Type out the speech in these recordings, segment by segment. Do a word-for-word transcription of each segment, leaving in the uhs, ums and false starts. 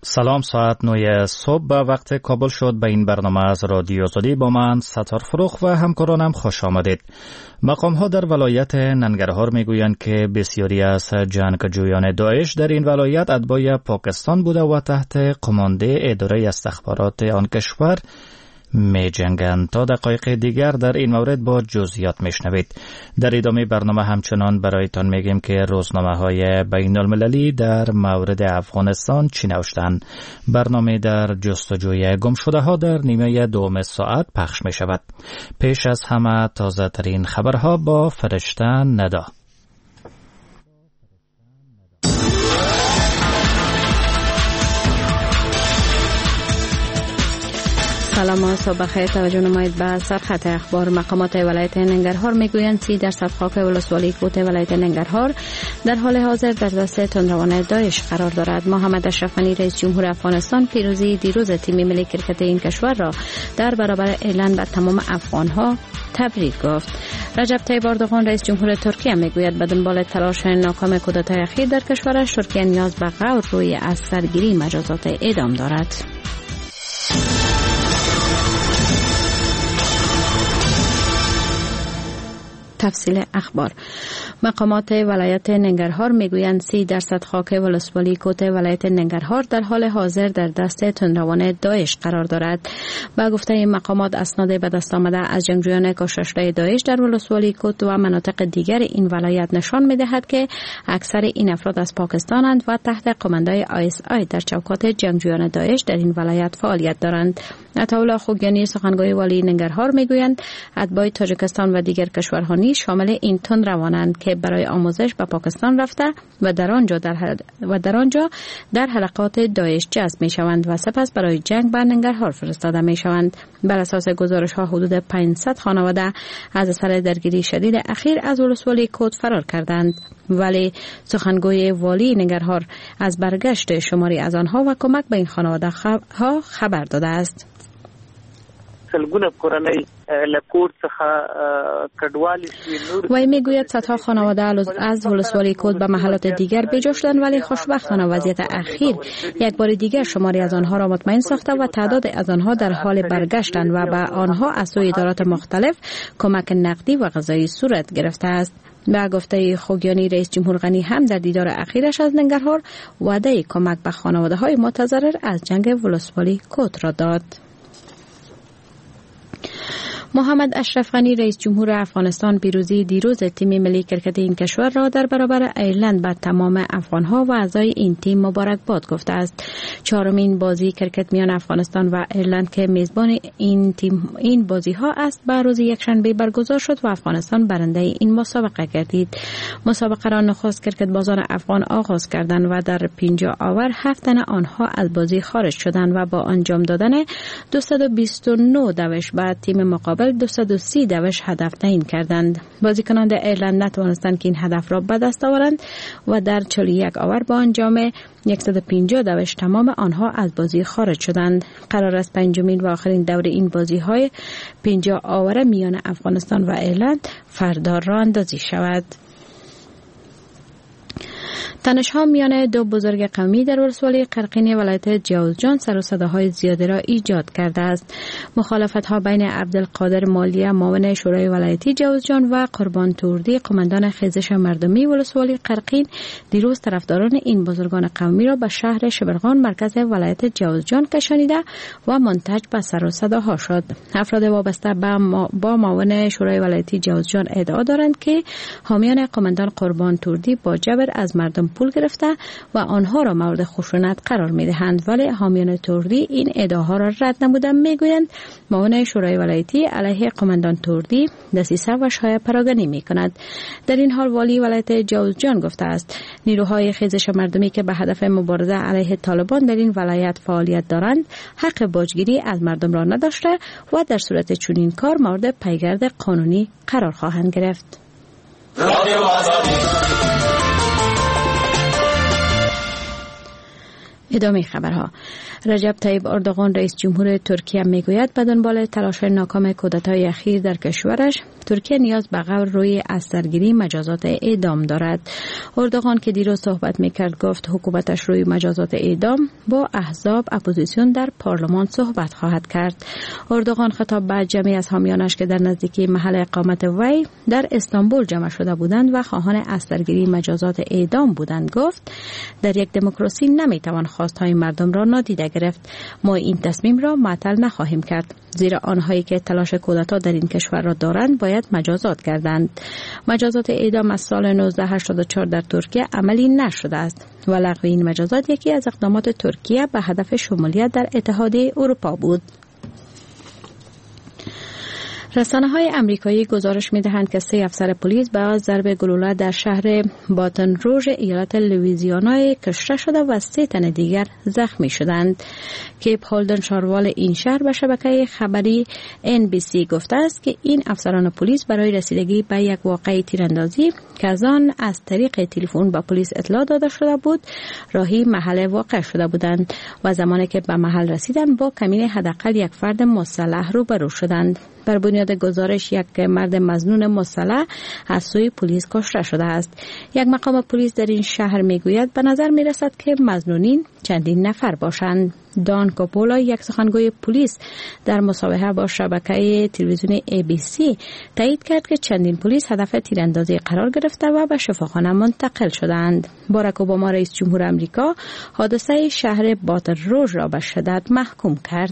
سلام، ساعت نه صبح به وقت کابل شد. به این برنامه از رادیو آزادی با من ستار فروخ و همکارانم خوش آمدید. مقام ها در ولایت ننگرهار میگویند که بسیاری از جنگجویان داعش در این ولایت اتباع پاکستان بوده و تحت کمانده اداره استخبارات آن کشور می جنگند. تا دقایق دیگر در این مورد با جزئیات میشنوید. در ادامه برنامه همچنان برایتان میگیم که روزنامه های بین المللی در مورد افغانستان چی نوشتند. برنامه در جستجوی گم شده ها در نیمه دوم ساعت پخش می شود. پیش از همه تازه ترین خبرها با فرشته ندا. سلام و صبح بخیر. توجه نمایید به سرخط اخبار. مقامات ولایت ننگرهار میگویند سی درصد خاک ولسوالی کوت ولایت ننگرهار در حال حاضر در دست تندروان داعش قرار دارد. محمد اشرف غنی رئیس جمهور افغانستان پیروزی دیروز تیم ملی کرکت این کشور را در برابر ایرلند به تمام افغانها تبریک گفت. رجب طیب اردوغان رئیس جمهور ترکیه میگوید به دنبال تلاش ناکام کودتای اخیر در کشورش، ترکیه نیاز به غور روی از سرگیری مجازات اعدام دارد. تفصیل اخبار. مقامات ولایت ننگرهار میگویند سی درصد خاک ولسوالی کوت ولایت ننگرهار در حال حاضر در دست تندروان داعش قرار دارد. با گفته مقامات اسناد به دست آمده از جنگجویان کشته داعش در ولسوالی کوت و مناطق دیگر این ولایت نشان میدهد که اکثر این افراد از پاکستانند و تحت قماندای آی اس آی در چوکات جنگجویان داعش در این ولایت فعالیت دارند. عطاالله خوگیانی سخنگوی والی ننگرهار میگویند اتباع تاجیکستان و دیگر کشورها نیز شامل این تندروانند که برای آموزش به پاکستان رفته و در آنجا در حل... و در آنجا در حلقات داعش جذب می شوند و سپس برای جنگ به ننگرهار فرستاده می شوند. بر اساس گزارش ها حدود پانصد خانواده از اثر درگیری شدید اخیر از ولسوالی کوت فرار کردند، ولی سخنگوی والی ننگرهار از برگشت شماری از آنها و کمک به این خانواده ها خبر داده است. سلګونه کورنۍ لکوټ څخه کډوالي شوي. وی میگوید صدها خانواده از ولسوالی کوت به محلات دیگر بجا شدند، ولی خوشبختانه وضعیت اخیر یک بار دیگر شماری از آنها را مطمئن ساخته و تعداد از آنها در حال برگشتند و به آنها از سوی ادارات مختلف کمک نقدی و غذایی صورت گرفته است. به گفته خوگیانی رئیس جمهور غنی هم در دیدار اخیرش از ننگرهار وعده کمک به خانواده های متضرر از جنگ ولسوالی کوت را داد. محمد اشرف غنی رئیس جمهور افغانستان پیروزی دیروز تیم ملی کرکت این کشور را در برابر ایرلند به تمام افغانها و اعضای این تیم مبارکباد گفته است. چهارمین بازی کرکت میان افغانستان و ایرلند که میزبان این تیم این بازی ها است به روز یکشنبه برگزار شد و افغانستان برنده این مسابقه گردید. مسابقه را نخست کرکت بازان افغان آغاز کردند و در پنجاه آور هفت تن آنها از بازی خارج شدند و با انجام دادن دویست و بیست و نه دوش به تیم مقابل دویست و سی دوش هدف تعیین کردند. بازیکنان ایرلند نتوانستند که این هدف را به دست آورند و در چهل و یک آور با انجام صد و پنجاه دوش تمام آنها از بازی خارج شدند. قرار است پنجمین و آخرین دور این بازی های پنجاه آوره میان افغانستان و ایرلند فردا راه اندازی شود. تنش‌ها میان دو بزرگ قومی در ولسوالی قرقین ولایت جوزجان سر و صداهای زیاده را ایجاد کرده است. مخالفت‌ها بین عبدالقادر مالیه معاون شورای ولایتی جوزجان و قربان توردی قماندان خیزش مردمی ولسوالی قرقین دیروز طرفداران این بزرگان قومی را به شهر شبرغان مرکز ولایت جوزجان کشانیده و منتج به سر و صداها شد. افراد وابسته با معاون شورای ولایتی جوزجان ادعا دارند که حامیان قماندان قربان توردی با جبر از مردم پول گرفته و آنها را مورد خشونت قرار می دهند، ولی حامیان توردی این ادعاها را رد نموده. می گویند معاون شورای ولایتی علیه قماندان توردی دسیسه و شایعه پراگنی می کند. در این حال والی ولایت جوزجان گفته است نیروهای خیزش مردمی که به هدف مبارزه علیه طالبان در این ولایت فعالیت دارند حق باجگیری از مردم را نداشته و در صورت چنین کار مورد پیگرد قانونی قرار خواهند گرفت. ادامه خبرها. رجب طیب اردوغان رئیس جمهور ترکیه میگوید به دنبال تلاش ناکام کودتای اخیر در کشورش، ترکیه نیاز به غور روی اثرگیری مجازات اعدام دارد. اردوغان که دیروز صحبت میکرد گفت حکومتش روی مجازات اعدام با احزاب اپوزیسیون در پارلمان صحبت خواهد کرد. اردوغان خطاب به جمعی از حامیانش که در نزدیکی محل اقامت وی در استانبول جمع شده بودند و خواهان اثرگیری مجازات اعدام بودند گفت در یک دموکراسی نمیتوان خواستهای مردم را نادیده گرفت. ما این تصمیم را معطل نخواهیم کرد، زیرا آنهایی که تلاش کودتا در این کشور را دارند باید مجازات گردند. مجازات اعدام از سال نوزده هشتاد و چهار در ترکیه عملی نشده است و لغو این مجازات یکی از اقدامات ترکیه به هدف شمولیت در اتحادیه اروپا بود. رسانه‌های آمریکایی گزارش می‌دهند که سه افسر پلیس با ضرب گلوله در شهر باتن روژ ایالت لوئیزیانا کشته شده و سه تن دیگر زخمی شدند. کیپ هولدن شاروال این شهر به شبکه خبری ان بی سی گفته است که این افسران پلیس برای رسیدگی به یک واقعه تیراندازی که از آن از طریق تلفن به پلیس اطلاع داده شده بود راهی محل واقع شده بودند و زمانی که به محل رسیدند با کمین حداقل یک فرد مسلح روبرو شدند. بر بنیاد گزارش یک مرد مظنون مسلح از سوی پلیس کشته شده است. یک مقام پلیس در این شهر میگوید به نظر میرسد که مظنونین چندین نفر باشند. دان کوپولا یک سخنگوی پلیس در مصاحبه با شبکه تلویزیون ای بی سی تایید کرد که چندین پلیس هدف تیراندازی قرار گرفته و به شفاخانه منتقل شدند. باراک اوباما رئیس جمهور آمریکا حادثه شهر باتن روژ را به شدت محکوم کرد.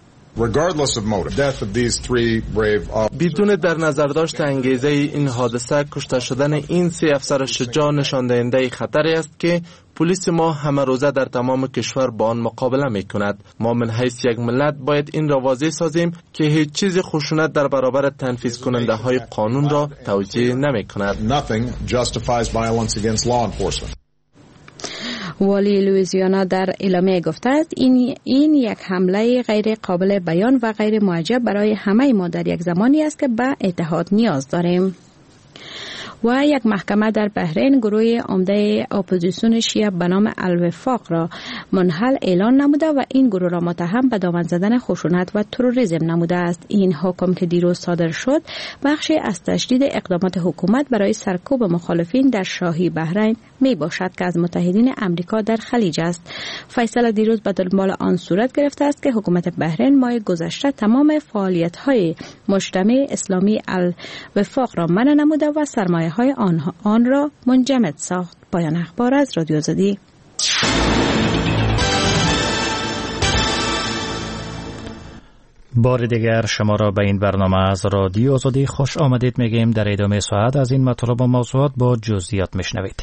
بدون در نظر داشت انگیزه این حادثه کشته شدن این سه افسر شجاع نشان دهنده خطری است که پلیس ما همه روزه در تمام کشور با آن مقابله می کند. ما من حیث یک ملت باید این را واضح سازیم که هیچ چیز خشونت در برابر تنفیذ کننده های قانون را توجیه نمی کند. والی لوئیزیانا در اعلامیه گفته است این این یک حمله غیر قابل بیان و غیر معجب برای همه ما در یک زمانی است که به اتحاد نیاز داریم. و یک محکمه در بحرین گروه عمده اپوزیسیون شیعه به نام الوفاق را منحل اعلان نموده و این گروه را متهم به دامن زدن خشونت و تروریسم نموده است. این حکم که دیروز صادر شد بخشی از تشدید اقدامات حکومت برای سرکوب مخالفین در شاهی بحرین می باشد که از متحدین امریکا در خلیج است. فیصله دیروز به دنبال آن صورت گرفته است که حکومت بحرین ماه گذشته تمام فعالیت‌های مجتمع اسلامی الوفاق را منع نموده و سرمایه های آن, آن را منجمد ساخت. پایان اخبار از رادیو آزادی. بار دیگر شما را به این برنامه از رادیو آزادی خوش آمدید میگیم. در ادامه ساعت از این مطالب و موضوعات با جزئیات میشنوید.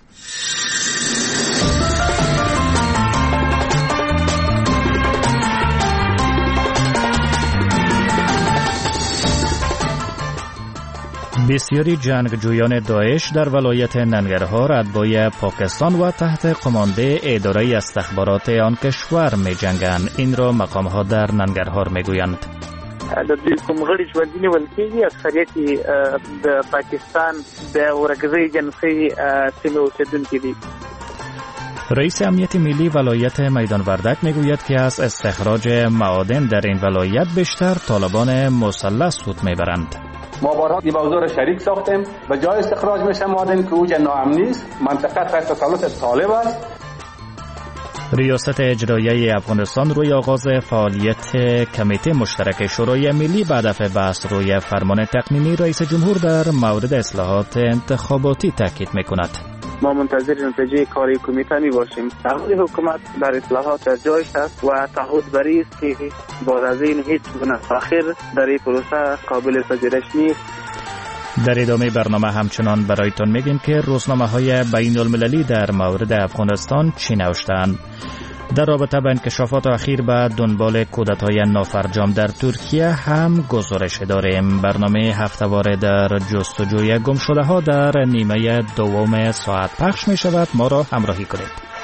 بسیاری جنگجویان داعش در ولایت ننگرهار اتباع پاکستان و تحت کمانده اداره استخبارات آن کشور می جنگند. این را مقام‌ها در ننگرهار می گویند. د دې کوم غړي چې ونیول کېږي اکثریت د پاکستان د ورګزۍ جنسي سیمې اوسېدونکي دي. رئیس امنیت ملی ولایت میدان وردک میگوید که از استخراج معادن در این ولایت بیشتر طالبان مسلح سود میبرند. ما بارها این موضوع را شریک ساختیم و جای استخراج میشه معادن که اوج ناامنی است، منطقه تحت تسلط طالب است. ریاست اجرایی افغانستان روی آغاز فعالیت کمیته مشترک شورای ملی به هدف بحث روی فرمان تقنینی رئیس جمهور در مورد اصلاحات انتخاباتی تاکید میکند. ما منتظر نتیجه کاری کمیته می باشیم. تعهد حکومت در اصلاحات از جایش است و تعهد بری است که بعد از این هیچ گونه تأخیر در این پروسه قابل پذیرش نیست. در ادامه برنامه همچنان برایتان میگیم که روزنامه های بین المللی در مورد افغانستان چی نوشتند. در رابطه با انکشافات اخیر به دنبال کودتای نافرجام در ترکیه هم گزارش داریم. برنامه هفته‌واره در جستجوی گمشده ها در نیمه دوم ساعت پخش می شود. ما را همراهی کنید.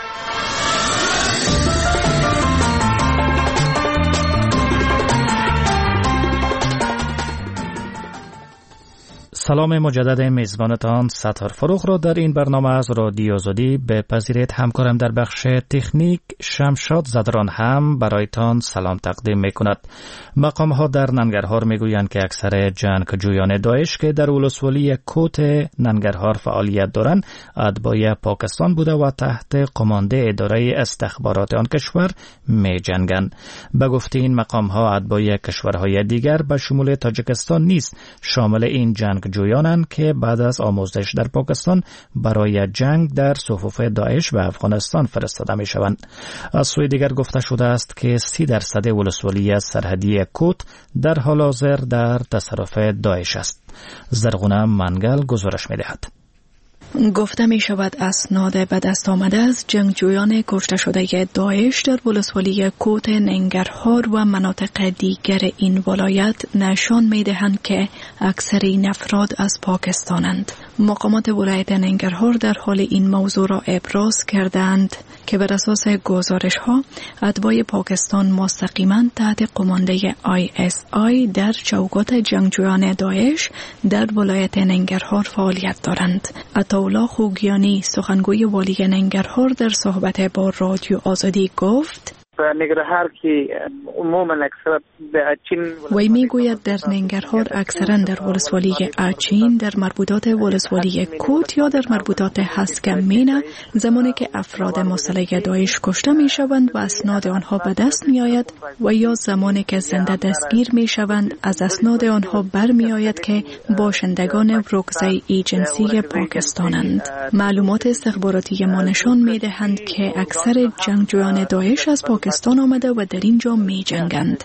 سلام مجدد میزبانتان ستار فروغ را در این برنامه از رادیو آزادی بپذیرید. همکارم در بخش تکنیک شمشاد زدران هم برایتان سلام تقدیم می کند. مقام ها در ننگرهار می گویند که اکثر جنگجویان داعش که در ولسوالی کوت ننگرهار فعالیت دارند اتباع پاکستان بوده و تحت کمانده اداره استخبارات آن کشور می جنگند. به گفته این مقام ها اتباع کشورهای دیگر به شمول تاجیکستان نیز شامل این جنگ جویانند که بعد از آموزش در پاکستان برای جنگ در صفوف داعش و افغانستان فرستاده می شوند. از سوی دیگر گفته شده است که سی درصد ولسوالی سرحدی کوت در حال حاضر در تصرف داعش است. زرغونه منگل گزارش می دهد. گفته می شود اسناد به دست آمده از جنگجویان کشته شده داعش در ولسوالی کوت ننگرهار و مناطق دیگر این ولایت نشان می دهند که اکثر این افراد از پاکستانند. مقامات ولایت ننگرهار در حال این موضوع را ابراز کردند که بر اساس گزارش ها اتباع پاکستان مستقیما تحت کمانده آی اس آی در چوکات جنگجویان داعش در ولایت ننگرهار فعالیت دارند. عطاالله خوگیانی سخنگوی والی ننگرهار در صحبت با رادیو آزادی گفت: ننگرهار که عموما اکثر اچین وی می گوید در ننگرهار اکثرا در ولسوالی اچین، در مربوطات ولسوالی کوت یا در مربوطات هسکمینه زمانی که افراد مسلح داعش کشته می شوند و اسناد آنها به دست می آید و یا زمانی که زنده دستگیر می شوند از اسناد آنها بر می آید که باشندگان رکزه ایجنسی پاکستانند. معلومات استخباراتی ما نشان می دهند که اکثر جنگجویان داعش از پاکستان پاکستان آمده و در اینجا می جنگند.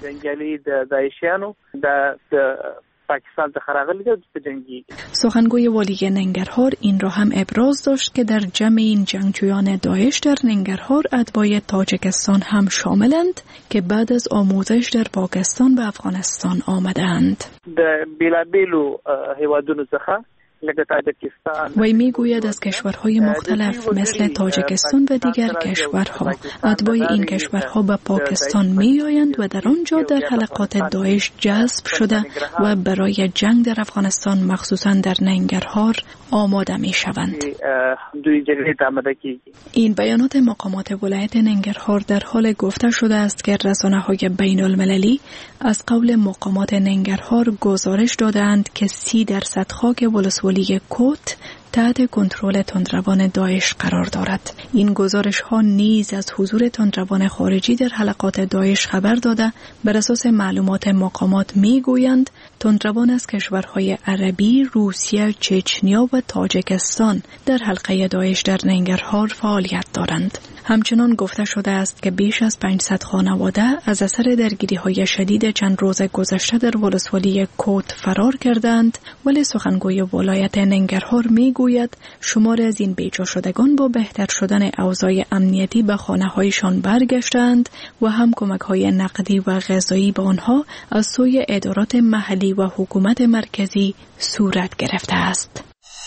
سخنگوی والی ننگرهار این را هم ابراز داشت که در جمع این جنگجویان داعش در ننگرهار اتباع تاجیکستان هم شاملند که بعد از آموزش در پاکستان و افغانستان آمدند. وی می گوید از کشورهای مختلف مثل تاجیکستان و دیگر کشورها اتباع این کشورها به پاکستان می آیند و در آنجا در حلقات داعش جذب شده و برای جنگ در افغانستان مخصوصا در ننگرهار آماده می شوند. این بیانات مقامات ولایت ننگرهار در حال گفته شده است که رسانه‌های بین المللی از قول مقامات ننگرهار گزارش دادند که سی درصد خاک ولسوالی کوت تحت کنترل تندروان داعش قرار دارد. این گزارش ها نیز از حضور تندروان خارجی در حلقات داعش خبر داده بر اساس معلومات مقامات می گویند تندروان از کشورهای عربی، روسیه، چچنیا و تاجیکستان در حلقه داعش در ننگرهار فعالیت دارند. همچنان گفته شده است که بیش از پانصد خانواده از اثر درگیری‌های شدید چند روز گذشته در ولسوالی کوت فرار کردند، ولی سخنگوی ولایت ننگرهار می‌گوید شمار از این بیجا شدگان با بهتر شدن اوضاع امنیتی به خانه‌هایشان برگشتند و هم کمک‌های نقدی و غذایی به آنها از سوی ادارات محلی و حکومت مرکزی صورت گرفته است.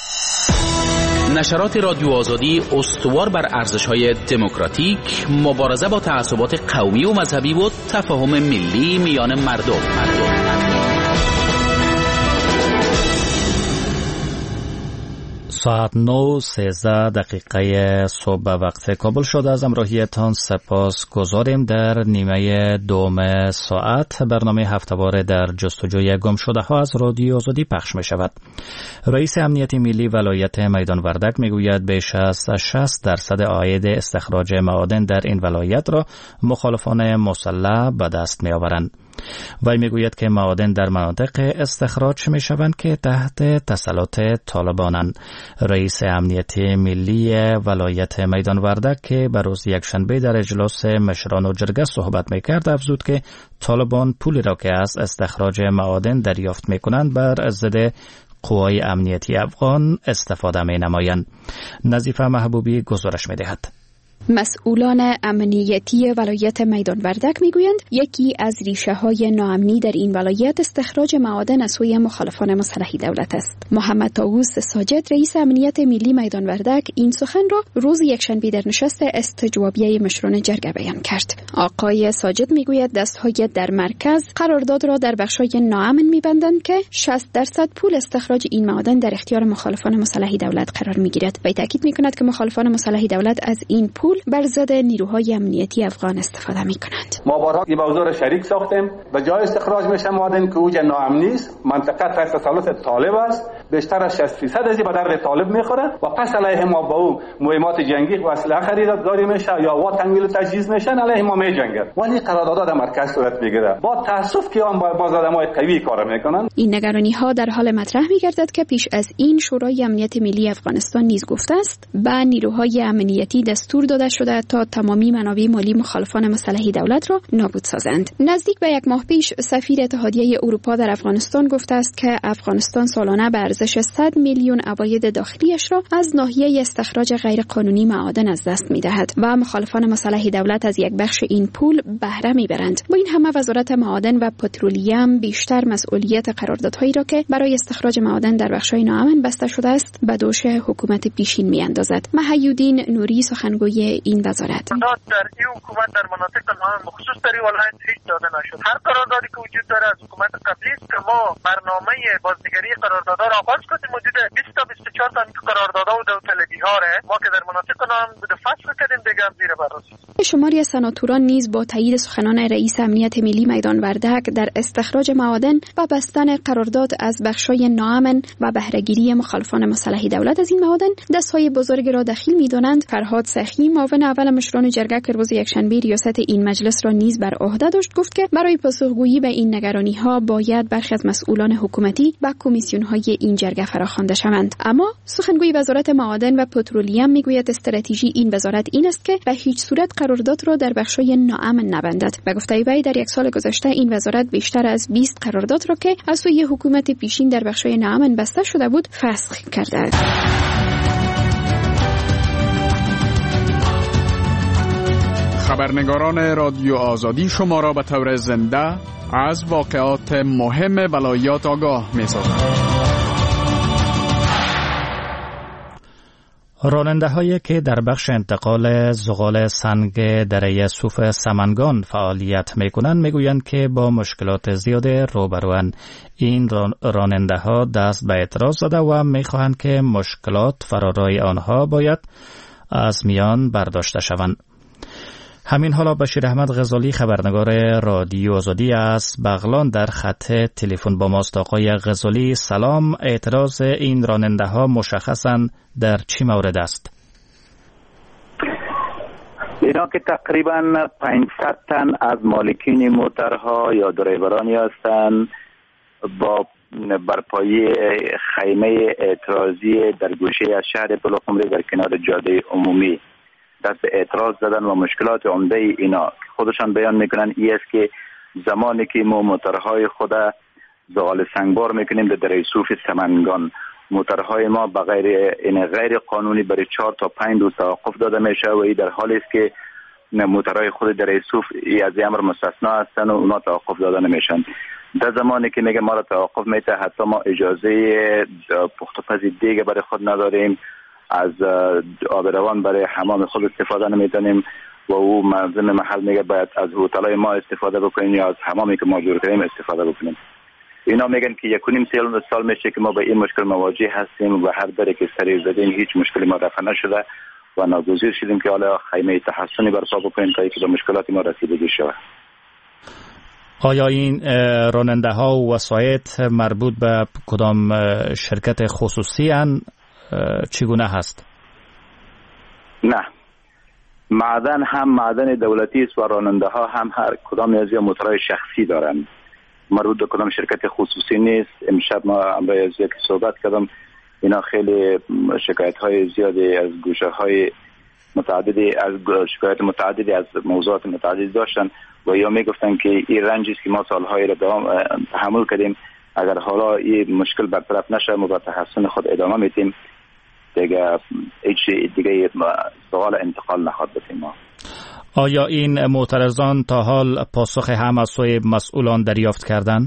نشرات رادیو آزادی استوار بر ارزش‌های دموکراتیک، مبارزه با تعصبات قومی و مذهبی و تفاهم ملی میان مردم. مردم. ساعت نه سیزده دقیقه صبح به وقت کابل شده. از امراهیتان سپاس گذاریم. در نیمه دوم ساعت برنامه هفته‌واره در جستجوی گم شده ها از رادیو آزادی پخش می شود. رئیس امنیت ملی ولایت میدان وردک می گوید بیش از شصت درصد عاید استخراج معادن در این ولایت را مخالفان مسلح به دست می آورند. وی میگوید که معادن در مناطق استخراج می شوند که تحت تسلط طالبانند. رئیس امنیت ملی ولایت میدان وردک که به روز یکشنبه در اجلاس مشران و جرگه صحبت می کرد افزود که طالبان پولی را که از استخراج معادن دریافت می کنند بر ضد قوای امنیتی افغان استفاده می نمایند. نظیفه محبوبی گزارش می دهد. مسئولان امنیتی ولایت میدان وردک میگویند یکی از ریشه های ناامنی در این ولایت استخراج معادن از سوی مخالفان مسلح دولت است. محمد طاووس ساجد رئیس امنیت ملی میدان وردک این سخن را روز یکشنبه در نشست استجوابیه مشران جرگه بیان کرد. آقای ساجد میگوید دستهای در مرکز قرارداد را در بخش‌های ناامن می‌بندند که شصت درصد پول استخراج این معادن در اختیار مخالفان مسلح دولت قرار می‌گیرد. وی تاکید می‌کند که مخالفان مسلح دولت از این پول بر ضد نیروهای امنیتی افغان استفاده می‌کنند. ما بارها این موضوع را شریک ساختیم و جای استخراج میشه معادن که اوج ناامنی است، منطقه تحت تسلط طالب است، بیشتر از شصت درصد از به درد طالب می‌خوره و پس علیه ما با او مهمات جنگی و اسلحه خریداری میشه یا وا تنویل و تجهیز میشن، علیه ما میجنگند. ولی قرارداد در مرکز صورت میگیره. با تاسف که آن باز آدمای قوی کار میکنن. این نگرانی‌ها در حال مطرح می‌گردد که پیش از این شورای امنیت ملی افغانستان نیز گفته است به نیروهای امنیتی دستور داده شده تا تمامی منابع مالی مخالفان مسلح دولت را نابود سازند. نزدیک به یک ماه پیش سفیر اتحادیه اروپا در افغانستان گفته است که افغانستان سالانه به ارزش صد میلیون عواید داخلیش را از ناحیه استخراج غیرقانونی معادن از دست می‌دهد و مخالفان مسلح دولت از یک بخش این پول بهره می‌برند. با این همه وزارت معادن و پترولیم بیشتر مسئولیت قراردادهایی را که برای استخراج معادن در بخش‌های ناامن بسته شده است به دوش حکومت پیشین می‌اندازد. محیودین نوری سخنگوی این وزارت: در این حکومت در مناطق ناامن بخصوص در ولایت هیچ داده نشد. هر قراردادی که وجود داره از حکومت قبلی است که ما برنامه بازنگری قراردادها را آغاز کردیم. حدود بیست تا بیست و چهار تا قراردادها و داوطلبی‌ها را ما که در مناطق ناامن بوده فصل کردیم دیگه زیر بررسی. شماری از سناتوران نیز با تایید سخنان رئیس امنیت ملی میدان وردک در استخراج معادن و بستن قرارداد از بخش‌های ناامن و بهره‌گیری مخالفان مسلح دولت از این معادن دست‌های بزرگ را دخیل می‌دانند. فرهاد سخی معاون اول مشران جرگه که روز یکشنبه ریاست این مجلس را نیز بر عهده داشت گفت که برای پاسخگویی به این نگرانی‌ها باید برخی از مسئولان حکومتی به کمیسیون‌های این جرگه فراخوانده شوند. اما سخنگوی وزارت معادن و پترولیم میگوید استراتژی این وزارت این است که به هیچ صورت قرارداد را در بخش‌های ناامن نبندد. به گفته وی در یک سال گذشته این وزارت بیشتر از بیست قرارداد را که از سوی حکومت پیشین در بخش‌های ناامن بسته شده بود فسخ کرده است. خبرنگاران رادیو آزادی شما را به طور زنده از واقعات مهم ولایات آگاه می‌سازند. راننده هایی که در بخش انتقال زغال سنگ دره صوف سمنگان فعالیت می کنند می گویند که با مشکلات زیاد روبروند. این راننده ها دست به اعتراض زده و می خواهند که مشکلات فرارای آنها باید از میان برداشته شوند. همین حالا بشیر احمد غزالی خبرنگار رادیو آزادی از بغلان در خط تلفن با ماست. آقای غزالی سلام، اعتراض این راننده ها مشخصاً در چی مورد است؟ اینا که تقریباً پانصد تن از مالکین موترها یا درایورانی هستند با برپایی خیمه اعتراضی در گوشه از شهر بلوخمری در کنار جاده عمومی دست به اعتراض زدن و مشکلات عمده اینا خودشان بیان میکنن ای است که زمانی که ما موترهای خود زغال سنگبار میکنیم در دره صوف سمنگان، موترهای ما به غیر این غیر قانونی برای چهار تا پنج روز توقف داده میشه و این در حالی است که موترهای خود دره صوف از امر مستثنا هستند و اونا توقف داده نمیشن. در زمانی که میگه ما را توقف میته حتی ما اجازه پخت و پز دیگه برای خود نداریم، از آب روان برای حمام خود استفاده نمیتونیم و او منظم محل میگه باید از هتل‌های ما استفاده بکنیم یا از حمامی که ما جور کردیم استفاده بکنیم. اینا میگن که یک و نیم سال سال میشه که ما با این مشکل مواجه هستیم و هر دری که سری زدیم هیچ مشکلی ما رفع نشده و ناگزیر شدیم که حالا خیمه تحسنی برپا بکنیم تا اینکه به مشکلات ما رسیدگی شود. آیا این راننده ها و وسایط مربوط به کدام شرکت خصوصی ان چگونه هست؟ نه، معدن هم معدن دولتی است و راننده ها هم هر کدام از موتورهای شخصی دارند، مربوط به کدام شرکت خصوصی نیست. امشب ما امروز از یک صحبت کردم، اینا خیلی شکایت های زیادی از گوشه های متعددی از شکایت متعددی از موضوعات متعددی داشتن و یا میگفتن که این رنجی است که ما سالهای را تحمل کردیم اگر حالا این مشکل برطرف نشه ما با تحسن خود ادامه میدیم. دیگه هیچ دیگه سوال انتقال نخواهد بود ما. آیا این معترضان تا حال پاسخ هم از سوی مسئولان دریافت کردن؟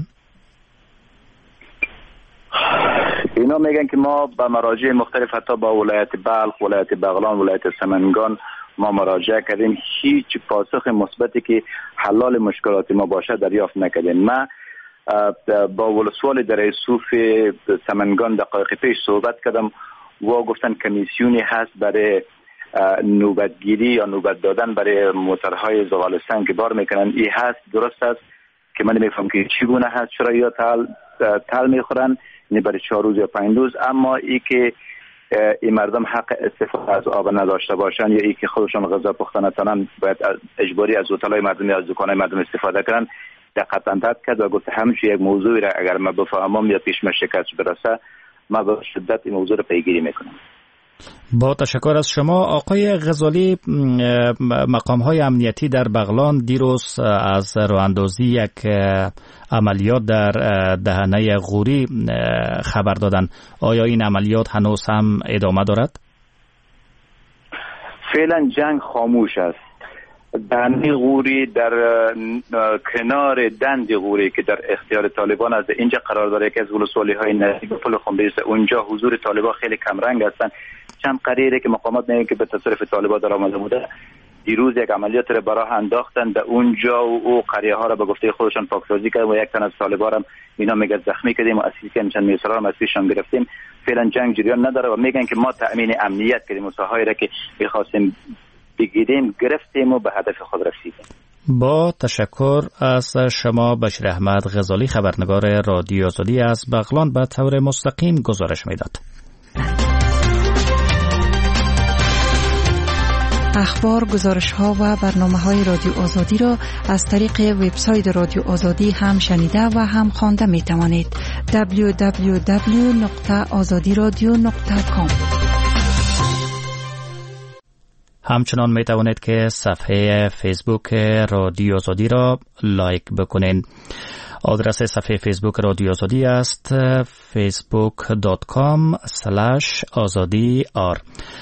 اینا میگن که ما به مراجع مختلف، حتی با ولایت بلخ، ولایت بغلان، ولایت سمنگان ما مراجعه کردیم، هیچ پاسخ مثبتی که حلال مشکلات ما باشه دریافت نکردیم. ما با ولسوال در صوف سمنگان دقایق پیش صحبت کردم و گفتن کمیسیونی هست برای نوبتگیری یا نوبت دادن برای موترهای زغالستان که بار میکنن. این هست، درست است که من نمیفهم که چگونه هست، چرا یا تل تل میخورن یعنی برای چهار روز یا پنج روز، اما ای که این مردم حق استفاده از آب نداشته باشن یا ای که خودشان غذا پخته نتونن باید اجباری از هتل‌های مردم یا از دکان‌های مردم استفاده کنن، دقت انداد کرد و گفت همش یک موضوعی را اگر ما بفهمم یا پیش من شکست برسه ما به شدت این موضوع را پیگیری میکنم. با تشکر از شما. آقای غزالی، مقام‌های امنیتی در بغلان دیروز از راه‌اندازی یک عملیات در دهنه غوری خبر دادند. آیا این عملیات هنوز هم ادامه دارد؟ فعلا جنگ خاموش است. دهنه غوری در کنار دند غوری که در اختیار طالبان است، اینجا قرار داره که از ولسوالی‌های نزدیک پل خنبیس، اونجا حضور طالبان خیلی کم رنگ هستند. چند قریره که مقامات میگن که به تصرف طالبان در آمده بوده. دیروز یک عملیات را براه انداختن در اونجا و او قریه ها را به گفته خودشان پاکسازی کردن و یک تن از طالبان هم اینا میگه زخمی کردیم و اسیر که چند میسرا هم از پیششان گرفتیم. فعلا جنگ جریان نداره و میگن که ما تأمین امنیت کردیم و ساحایی را که می‌خواستیم بگیریم گرفتیم و به هدف خود رسیدیم. با تشکر از شما بشیر احمد غزالی، خبرنگار رادیو آزادی از بغلان، به طور مستقیم گزارش میداد. اخبار، گزارش‌ها و برنامه‌های رادیو آزادی را از طریق وبسایت رادیو آزادی هم شنیده و هم خوانده می‌توانید. دبلیو دبلیو دبلیو نقطه آزادی رادیو نقطه کام. همچنان می توانید که صفحه فیسبوک رادیو آزادی را لایک بکنید. آدرس صفحه فیسبوک رادیو آزادی است فیسبوک دات کام اسلش آزادی آر.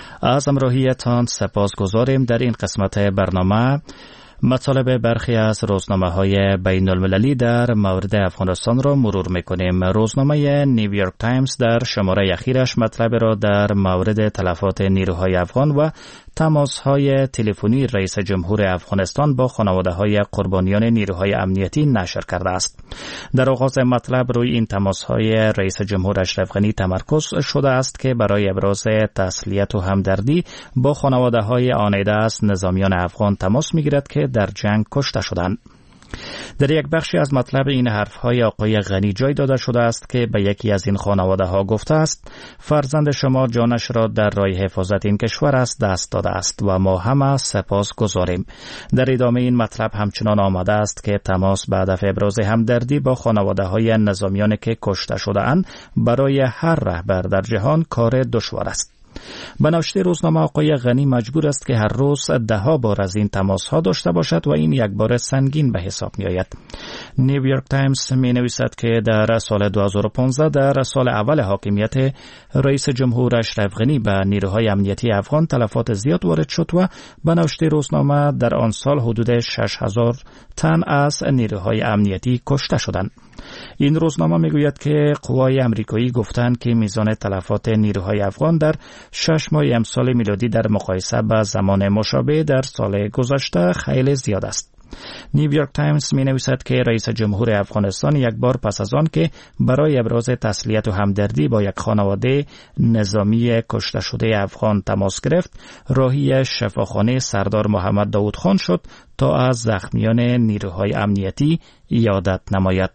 از همراهیتان سپاسگزاریم. در این قسمت برنامه مطالب برخی از روزنامه‌های بین المللی در مورد افغانستان را مرور می‌کنیم. روزنامه نیویورک تایمز در شماره اخیرش مطلب را در مورد تلفات نیروهای افغان و تماس‌های تلفنی رئیس جمهور افغانستان با خانواده‌های قربانیان نیروهای امنیتی نشر کرده است. در آغاز مطلب روی این تماس‌های رئیس جمهور اشرف غنی تمرکز شده است که برای ابراز تسلیت و همدردی با خانواده‌های آنیده از نظامیان افغان تماس می‌گیرد که در جنگ کشته شدند. در یک بخشی از مطلب این حرفهای آقای غنی جای داده شده است که به یکی از این خانواده ها گفته است فرزند شما جانش را در راه حفاظت این کشور از دست داده است و ما همه سپاس گذاریم. در ادامه این مطلب همچنان آمده است که تماس به هدف ابراز همدردی با خانواده های نظامیان که کشته شده اند برای هر رهبر در جهان کار دشوار است. به نوشته روزنامه آقای غنی مجبور است که هر روز ده ها بار از این تماس ها داشته باشد و این یک بار سنگین به حساب می آید. نیویورک تایمز می نویسد که در سال دو هزار و پانزده در سال اول حاکمیت رئیس جمهور اشرف غنی به نیروهای امنیتی افغان تلفات زیاد وارد شد و به نوشته روزنامه در آن سال حدود شش هزار تن از نیروهای امنیتی کشته شدند. این روزنامه میگوید که قوای امریکایی گفتند که میزان تلفات نیروهای افغان در شش ماه امسال میلادی در مقایسه با زمان مشابه در سال گذشته خیلی زیاد است. نیویورک تایمز می نویسد که رئیس جمهور افغانستان یک بار پس از آن که برای ابراز تسلیت و همدردی با یک خانواده نظامی کشته شده افغان تماس گرفت، راهی شفاخانه سردار محمد داود خان شد تا از زخمیان نیروهای امنیتی یادت نماید.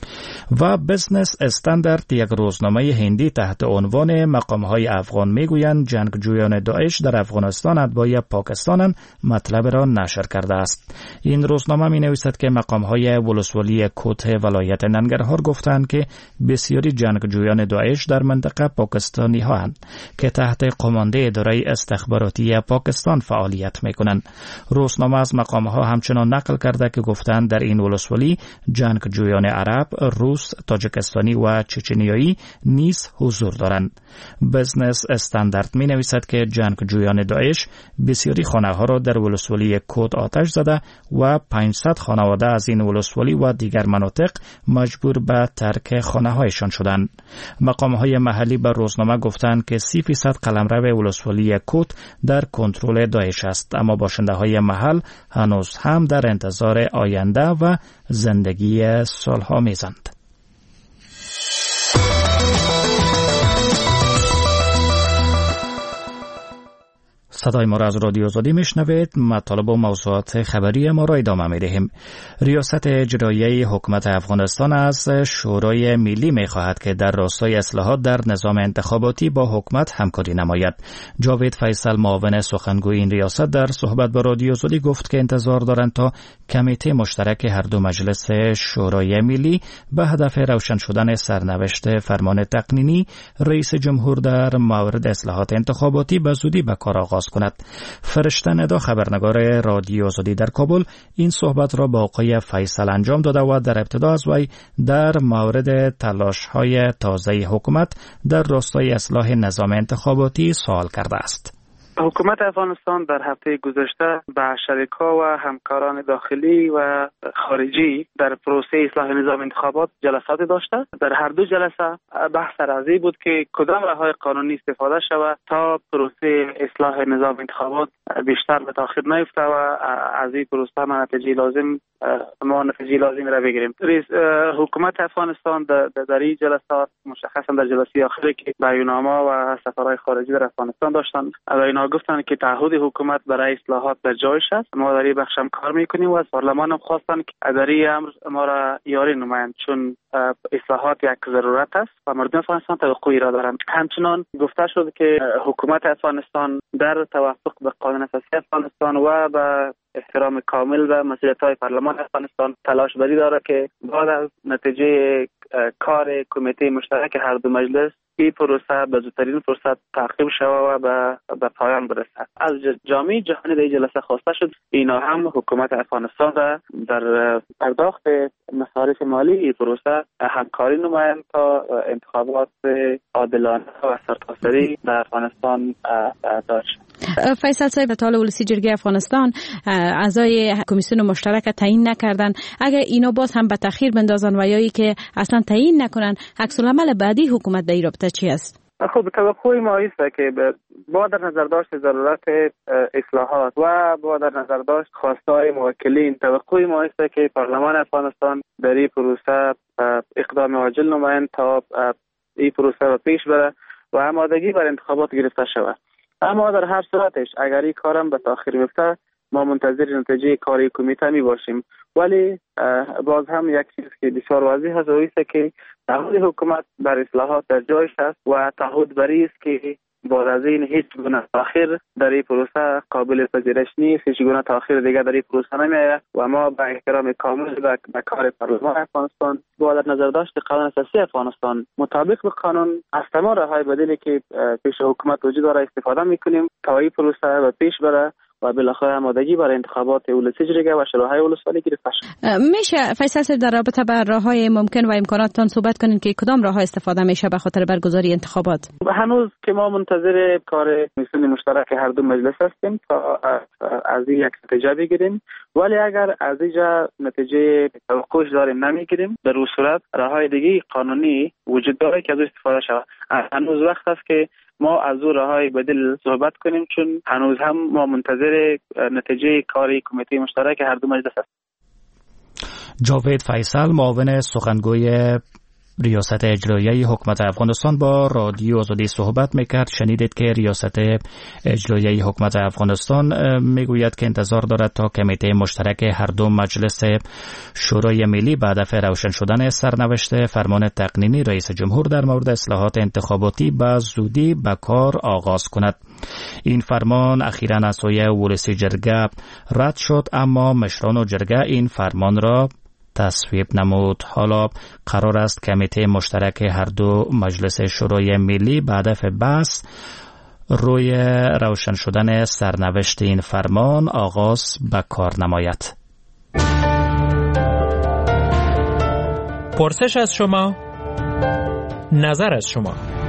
و بزنس استاندارد یک روزنامه هندی تحت عنوان مقام‌های افغان میگویند جنگجویان داعش در افغانستان اتباع پاکستانند مطلب را نشر کرده است. این روزنامه می نویسد که مقام‌های ولسوالی کوت ولایت ننگرهار گفتند که بسیاری جنگجویان داعش در منطقه پاکستانی هستند که تحت قمانده اداره استخباراتی پاکستان فعالیت میکنند. روزنامه از مقام‌ها همچنان نقل کرده که گفتند در این ولسوالی جنگجویان عرب، روس روس، تاجیکستانی و چچنیایی نیز حضور دارند. بزنس استاندارد می نویسد که جنگجویان داعش بسیاری خانه ها را در ولسوالی کود آتش زده و پانصد خانواده از این ولسوالی و دیگر مناطق مجبور به ترک خانه هایشان شدند. مقام های محلی به روزنامه گفتند که سی فیصد قلمرو ولسوالی کود در کنترل داعش است، اما باشنده های محل هنوز هم در انتظار آینده و زندگی صلح‌آمیزند. صدای ما را از رادیو آزادی میشنوید. مطالب و موضوعات خبری ما را ادامه میدهیم. ریاست اجرایی حکومت افغانستان از شورای ملی میخواهد که در راستای اصلاحات در نظام انتخاباتی با حکومت همکاری نماید. جاوید فیصل، معاون سخنگوی این ریاست، در صحبت با رادیو آزادی گفت که انتظار دارند تا کمیته مشترک هر دو مجلس شورای ملی به هدف روشن شدن سرنوشت فرمان تقنینی رئیس جمهور در مورد اصلاحات انتخاباتی به زودی به کار آغاز کند. فرشته ندا، خبرنگار رادیو آزادی در کابل، این صحبت را با آقای فیصل انجام داده و در ابتدا از وی در مورد تلاش‌های تازه حکومت در راستای اصلاح نظام انتخاباتی سوال کرده است. حکومت افغانستان در هفته گذشته به شریک‌ها و همکاران داخلی و خارجی در پروسه اصلاح نظام انتخابات جلسات داشته. در هر دو جلسه بحث از این بود که کدام راه‌های قانونی استفاده شود تا پروسه اصلاح نظام انتخابات بیشتر به تاخیر نیفته و از این پروسه ما نتیجه لازم ما نتیجه لازم را بگیریم. حکومت افغانستان در, در این جلسات، مشخصا در جلسه آخری که بیاننامه و سفرهای خارجی در افغانستان داشتند، اینا گفتن که تعهد حکومت برای اصلاحات در جایش است. ما در این بخش هم کار میکنیم و از پارلمان هم خواستن که در این امر ما را یاری نمایند، چون اصلاحات یک ضرورت است و مردم افغانستان توقعی را دارند. همچنان گفته شد که حکومت افغانستان در توافق به قانون اساسی افغانستان و به احترام کامل و مسئولیت‌های پارلمان افغانستان تلاش بری داره که بعد از نتیجه کار کمیته مشترک هر دو مجلس این پروسه به زودترین فرصت تعقیب شود و به, به پایان برسد. از جامعه جهانی در جلسه خواسته شد اینا هم حکومت افغانستان را در پرداخت مصارف مالی این پروسه همکاری نمایند تا انتخابات عادلانه و سرتاسری در افغانستان داشت. فیصل صاحب، طال ولسی جرگه افغانستان اعضای کمیسیون مشترک تعیین نکردن. اگر اینا باز هم به تاخیر بندازن و یا ای که اصلا تعیین نکنن، عکس العمل بعدی حکومت در این رابطه چی است؟ خب توقع ما است که با در نظر داشت ضرورت اصلاحات و با در نظر داشت خواستهای موکلین، توقع ما است که پارلمان افغانستان در این پروسه اقدام عاجل نمایند تا این پروسه را پیش بره و آمادگی بر انتخابات گرفته شود. اما در هر صورتش اگر این کارم به تاخیر میفته، ما منتظر نتیجه کاری کمیته می باشیم. ولی باز هم یک چیز که بسیار واضح است است که تعهد حکومت بر اصلاحات در جایش است و تعهد بر است که بعد از این هیچ گونه تاخیر در این پروسه قابل پذیرش نیست، هیچ گونه تاخیر دیگر در این پروسه نمیآید و ما با احترام کامل به کار پارلمان افغانستان با در نظر داشت قانون اساسی افغانستان مطابق به قانون از تمام راههای بدیلی که پیش حکومت وجود داره استفاده میکنیم تا این پروسه و پیش بره و بالاخره آمادگی برای انتخابات ولسی جرگه و شورای ولسوالی گرفته شد. میشه فیصل صاحب در رابطه با راههای ممکن و امکاناتتان صحبت کنین که کدام راهها استفاده میشه به خاطر برگزاری انتخابات؟ هنوز که ما منتظر کار کمیسیون مشترک هر دو مجلس هستیم تا از این یک نتیجه بگیریم، ولی اگر از اینجا نتیجه توقعش داریم نمیگیریم، در اون صورت راههای دیگه قانونی وجود داره که از استفاده شود. هنوز وقت است که ما از او راههای بدیل صحبت کنیم، چون هنوز هم ما منتظر نتیجه کاری کمیته مشترک هر دو مجلس است. جاوید فیصل، معاون سخنگوی ریاست اجرایی حکومت افغانستان، با رادیو آزادی صحبت میکرد. شنیدید که ریاست اجرایی حکومت افغانستان میگوید که انتظار دارد تا کمیته مشترک هر دو مجلس شورای ملی به هدف روشن شدن سرنوشت فرمان تقنینی رئیس جمهور در مورد اصلاحات انتخاباتی به زودی به کار آغاز کند. این فرمان اخیراً از سوی ولسی جرگه رد شد، اما مشران جرگه این فرمان را تصویب نمود. حالا قرار است کمیته مشترک هر دو مجلس شورای ملی به هدف بحث روی روشن شدن سرنوشت این فرمان آغاز به کار نماید. پرسش از شما، نظر از شما.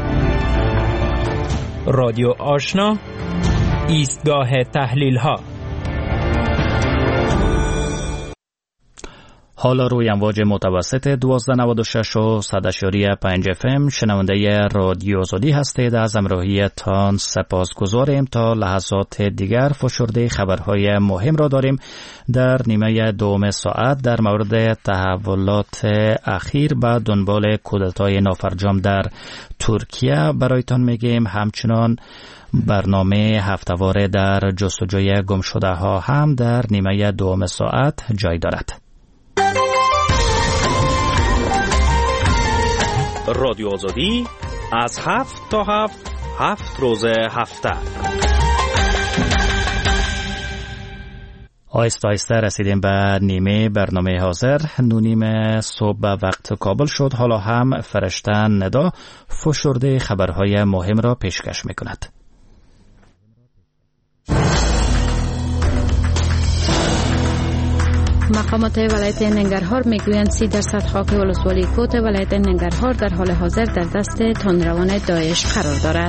رادیو آشنا، ایستگاه تحلیل ها. حالا روی امواج متوسط دوازده نود و شش و صد اشاری پنج اف ام شنونده رادیو آزادی هستید. از همراهی تان سپاسگزاریم. تا لحظات دیگر فشرده خبرهای مهم را داریم. در نیمه دوم ساعت در مورد تحولات اخیر به دنبال کودتای نافرجام در ترکیه برایتان میگیم. همچنان برنامه هفته‌واره در جستجوی گمشده ها هم در نیمه دوم ساعت جای دارد. رادیو آزادی از هفت تا هفت هفت روز هفته. آیسته آیسته رسیدیم به نیمه برنامه حاضر. نونیم صبح وقت کابل شد. حالا هم فرشته ندا فشرده خبرهای مهم را پیشکش میکند. مقامات ولایت ننگرهار میگویند سی درصد خاک ولسوالی کوت ولایت ننگرهار در حال حاضر در دست تندروان داعش قرار دارد.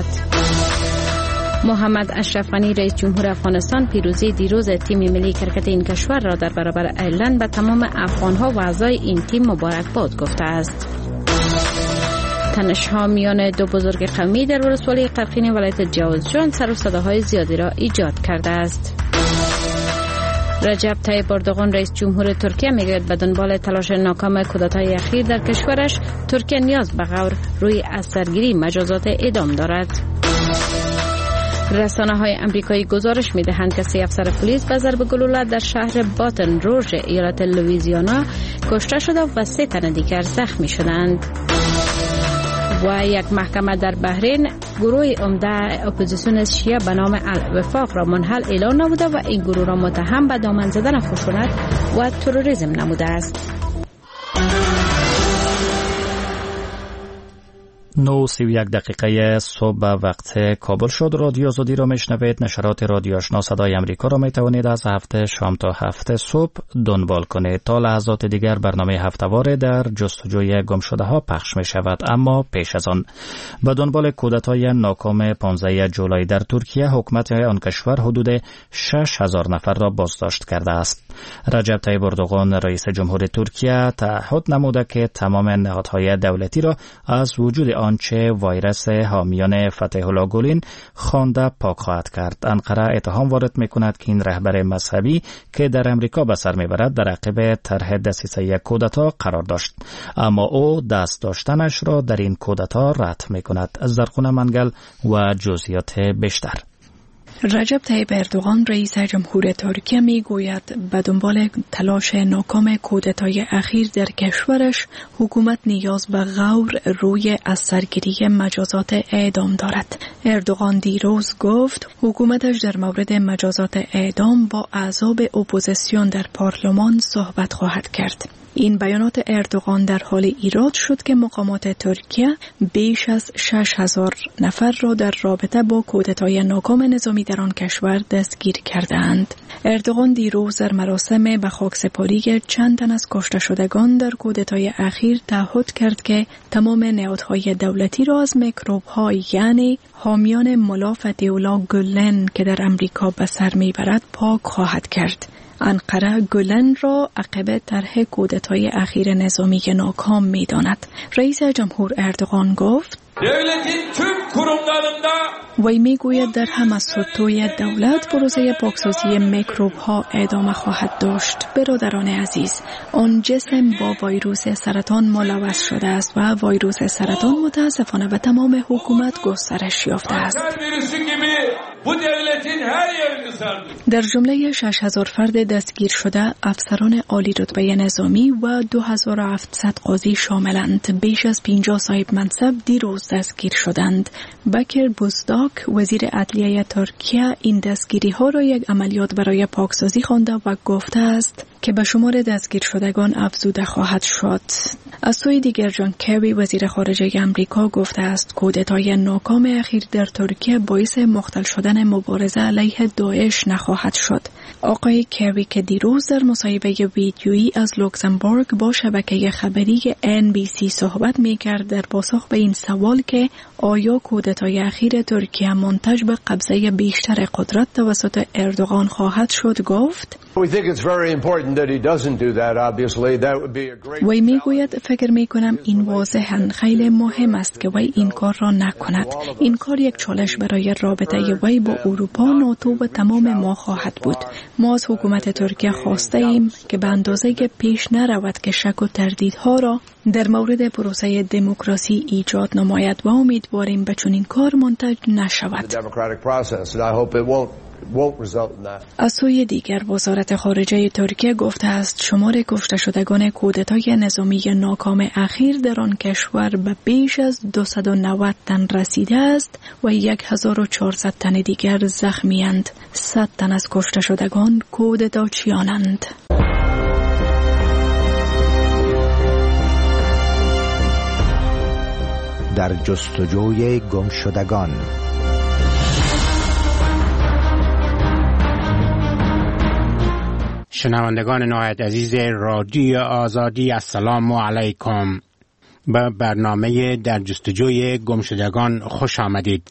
محمد اشرف غنی رئیس جمهور افغانستان پیروزی دیروز تیم ملی کرکت این کشور را در برابر ایرلند به تمام افغانها و اعضای این تیم مبارکباد گفته است. تنش‌ها میان دو بزرگ قومی در ولسوالی قرقین ولایت جوزجان سر و صداهای زیادی را ایجاد کرده است. رجب طیب اردوغان رئیس جمهور ترکیه میگوید به دنبال تلاش ناکام کودتای اخیر در کشورش، ترکیه نیاز به غور روی اثرگیری مجازات اعدام دارد. رسانه های امریکایی گزارش می دهند که سه افسر پلیس به ضرب گلوله در شهر باتن روژ ایالت لویزیانا کشته شده و سه تن دیگر زخمی شدند. و یک محکمه در بحرین گروه عمده اپوزیسیون شیعه به نام الوفاق را منحل اعلان نموده و این گروه را متهم به دامن زدن خشونت و تروریسم نموده است. نو سی و یک دقیقه صبح وقت کابل شد. رادیو آزادی را میشنوید. نشرات رادیو آشنا صدای امریکا را میتوانید از هفته شام تا هفته صبح دنبال کنید. تا لحظات دیگر برنامه هفته‌واره در جستجوی گمشده ها پخش می شود. اما پیش از آن به دنبال کودتای ناکام پانزده جولای در ترکیه، حکومت آن کشور حدود شش هزار نفر را بازداشت کرده است. رجب طیب اردوغان رئیس جمهور ترکیه تعهد نموده که تمام نهادهای دولتی را از وجود آنچه ویروس حامیان فتح الله گلین خوانده پاک خواهد کرد. انقره اتهام وارد می‌کند که این رهبر مذهبی که در امریکا به سر می‌برد در عقب طرح دسیسه کودتا قرار داشت، اما او دست داشتنش را در این کودتا رد می‌کند. از زرخونه منگل و جزئیات بیشتر. رجب طیب اردوغان رئیس جمهور ترکیه می گوید به دنبال تلاش ناکام کودتای اخیر در کشورش، حکومت نیاز به غور روی اثرگیری مجازات اعدام دارد. اردوغان دیروز گفت حکومتش در مورد مجازات اعدام با احزاب اپوزیسیون در پارلمان صحبت خواهد کرد. این بیانات اردوغان در حال ایراد شد که مقامات ترکیه بیش از شش هزار نفر را در رابطه با کودتای ناکام نظامی در آن کشور دستگیر کردند. اردوغان دیروز در مراسم به خاکسپاری چند تن از کشته شدگان در کودتای اخیر تعهد کرد که تمام نهادهای دولتی را از میکروب‌ها یعنی حامیان ملا فتح الله گلن که در امریکا به سر میبرد پاک خواهد کرد. انقره گلن را عقب طرح کودتای اخیر نظامی ناکام می‌داند. رئیس جمهور اردوغان گفت وی میگوید در همه سطوح دولت پروسه پاکسازی میکروب ها ادامه خواهد داشت. برادران عزیز، آن جسم با ویروس سرطان ملوث شده است و ویروس سرطان متاسفانه به تمام حکومت گسترش یافته است. در جمله شش هزار فرد دستگیر شده افسران عالی رتبه نظامی و دو هزار و هفتصد قاضی شاملند. بیش از پنجاه صاحب منصب دیروز دستگیر شدند. بکر بوزداک وزیر عدلیه ترکیه این دستگیری ها را یک عملیات برای پاکسازی خوانده و گفته است که به شمار دستگیر شدگان افزوده خواهد شد. از سوی دیگر جان کری وزیر خارجه امریکا گفته است کودتای ناکام اخیر در ترکیه باعث مختل شدن مبارزه علیه داعش نخواهد شد. آقای کری که دیروز در مصاحبه ویدیویی از لوکزامبورگ با شبکه خبری ان بی سی صحبت می‌کرد در پاسخ به این سوال که آیا کودتای اخیر ترکیه منتج به قبضه بیشتر قدرت توسط اردوغان خواهد شد گفت وی میگوید فکر میکنم این واضحاً خیلی مهم است که وی این کار را نکند. این کار یک چالش برای رابطه وی با اروپا، ناتو و تمام ما خواهد بود. ما از حکومت ترکیه خواسته ایم که به اندازه پیش نرود که شک و تردیدها را در مورد پروسه دموکراسی ایجاد نماید و امیدواریم به چنین کار منتج نشود. از سوی دیگر وزارت خارجه ترکیه گفته است شمار کشته شدگان کودتای نظامی ناکام اخیر در آن کشور به بیش از دویست و نود تن رسیده است و هزار و چهارصد تن دیگر زخمی‌اند. صد تن از کشته شدگان کودتاچیانند. در جستجوی گمشدگان. شنوندگان نهایت عزیز رادیو آزادی، السلام علیکم. به برنامه در جستجوی گمشدگان خوش آمدید.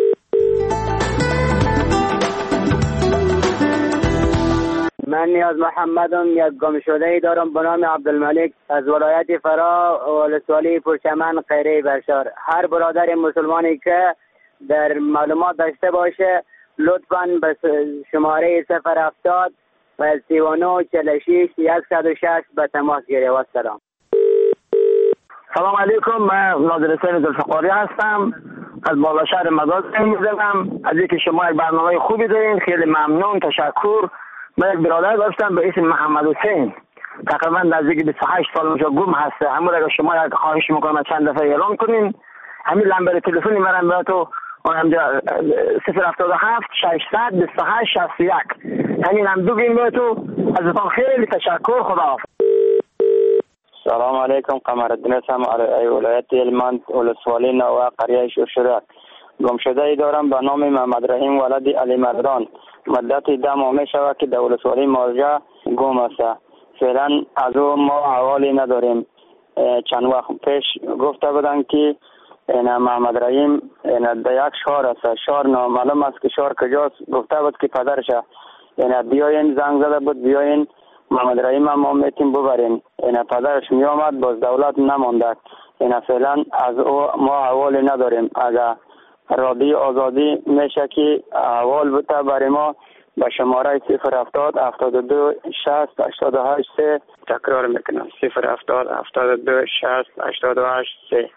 من نیاز محمدم، یک گمشده‌ای دارم به نام عبدالملک از ولایت فرا ولسوالی پرچمن خیره برشار. هر برادر مسلمانی که در معلومات داشته باشه لطفاً به شماره صفر هفتاد و سی و نه چهل و شش صد و شش به تماس گیره. و سلام. سلام علیکم، من ناظر حسین ذوالفقاری هستم، از بالا شهر مداد می‌زنم. از اینکه شما یک برنامه خوبی دارین، خیلی ممنون، تشکر. من یک برادر داشتم به اسم محمد حسین، تقریبا نزدیک بیست و هشت سال اونجا گم هسته. همون اگه شما یک خواهش میکنم چند دفعه اعلام کنین، همین نمبر تلفنی منم براتو اونجا صفر هفتاد و هفت ششصد بیست و هشت شصت و یک، همین هم دو گیم براتو. ازتون خیلی تشکر. خداحافظ. سلام علیکم، قمرالدین هستم، ای ولایت هلمند ولسوالی نوه قریه شوشرک. گمشده ای دارم به نام محمد رحیم ولد علی مردان. مدت ده ماه می شود که در ولسوالی مارجه گم است. فعلا از او ما حوالی نداریم. چند وقت پیش گفته بودن که این محمد رحیم این در یک شهر است، شهر نامعلوم است که شهر کجاست. گفته بود که پدرش این بیاین، زنگ زده بود بیاین محمد رحیم ما میتیم ببرین. این پدرش می آمد، باز دولت نمانده. این فعلا از او ما حوالی نداریم. اگر رادیو آزادی میشه که احوال بوده برای ما به شماره صفر هفتاد هفتاد و دو شصت هشتاد و هشت سه تکرار میکنم، صفر هفتاد هفتاد و دو شصت هشتاد و هشت سه.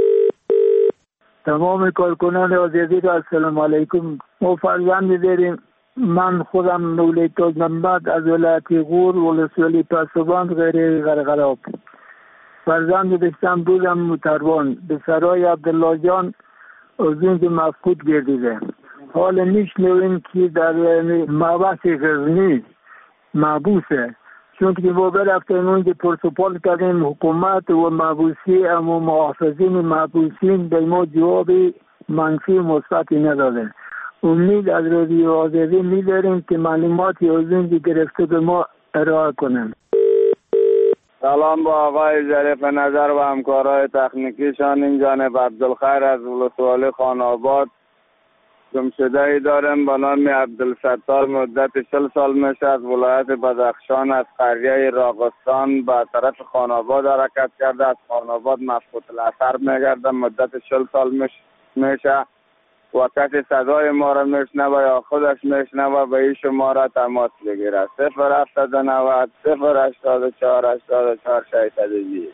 تمام کارکنان آزادی را السلام علیکم. ما فرزند داریم. من خودم نولی تاج محمد از ولایت غور ولسوالی پاسبان غیر غرغراب. فرزند داشتم بودم متروان به سرای عبدالله جان از اینکه مفقود گردیده. حال میشنویم که در محبس غزنی محبوسه، چون که ما برفتیم اونجا پرسپال کردیم حکومت و محبوسی، اما محافظین محبوسین به ما جواب منفی مثبتی نداده. امید از رادیو آزادی می‌داریم که معلوماتی از اینجا گرفته به ما ارائه کنند. سلام با آقای ظریف نظر و همکارای تکنیکیشان. این جانب عبدالخیر از ولسوالی خان‌آباد. گمشده‌ای دارم به نام عبدالستار، مدت چهل سال میشه، از ولایت بدخشان از قریه راغستان به طرف خان‌آباد حرکت کرده. از خان‌آباد مفقود الاثر میگرده، مدت چهل سال میشه و کسی صدای ما را میشنوه یا خودش میشنوه به این شماره تماس بگیره. صفر هفتاد و نود صفر هشتاد و چهار هشتاد و چهار شصت و یک.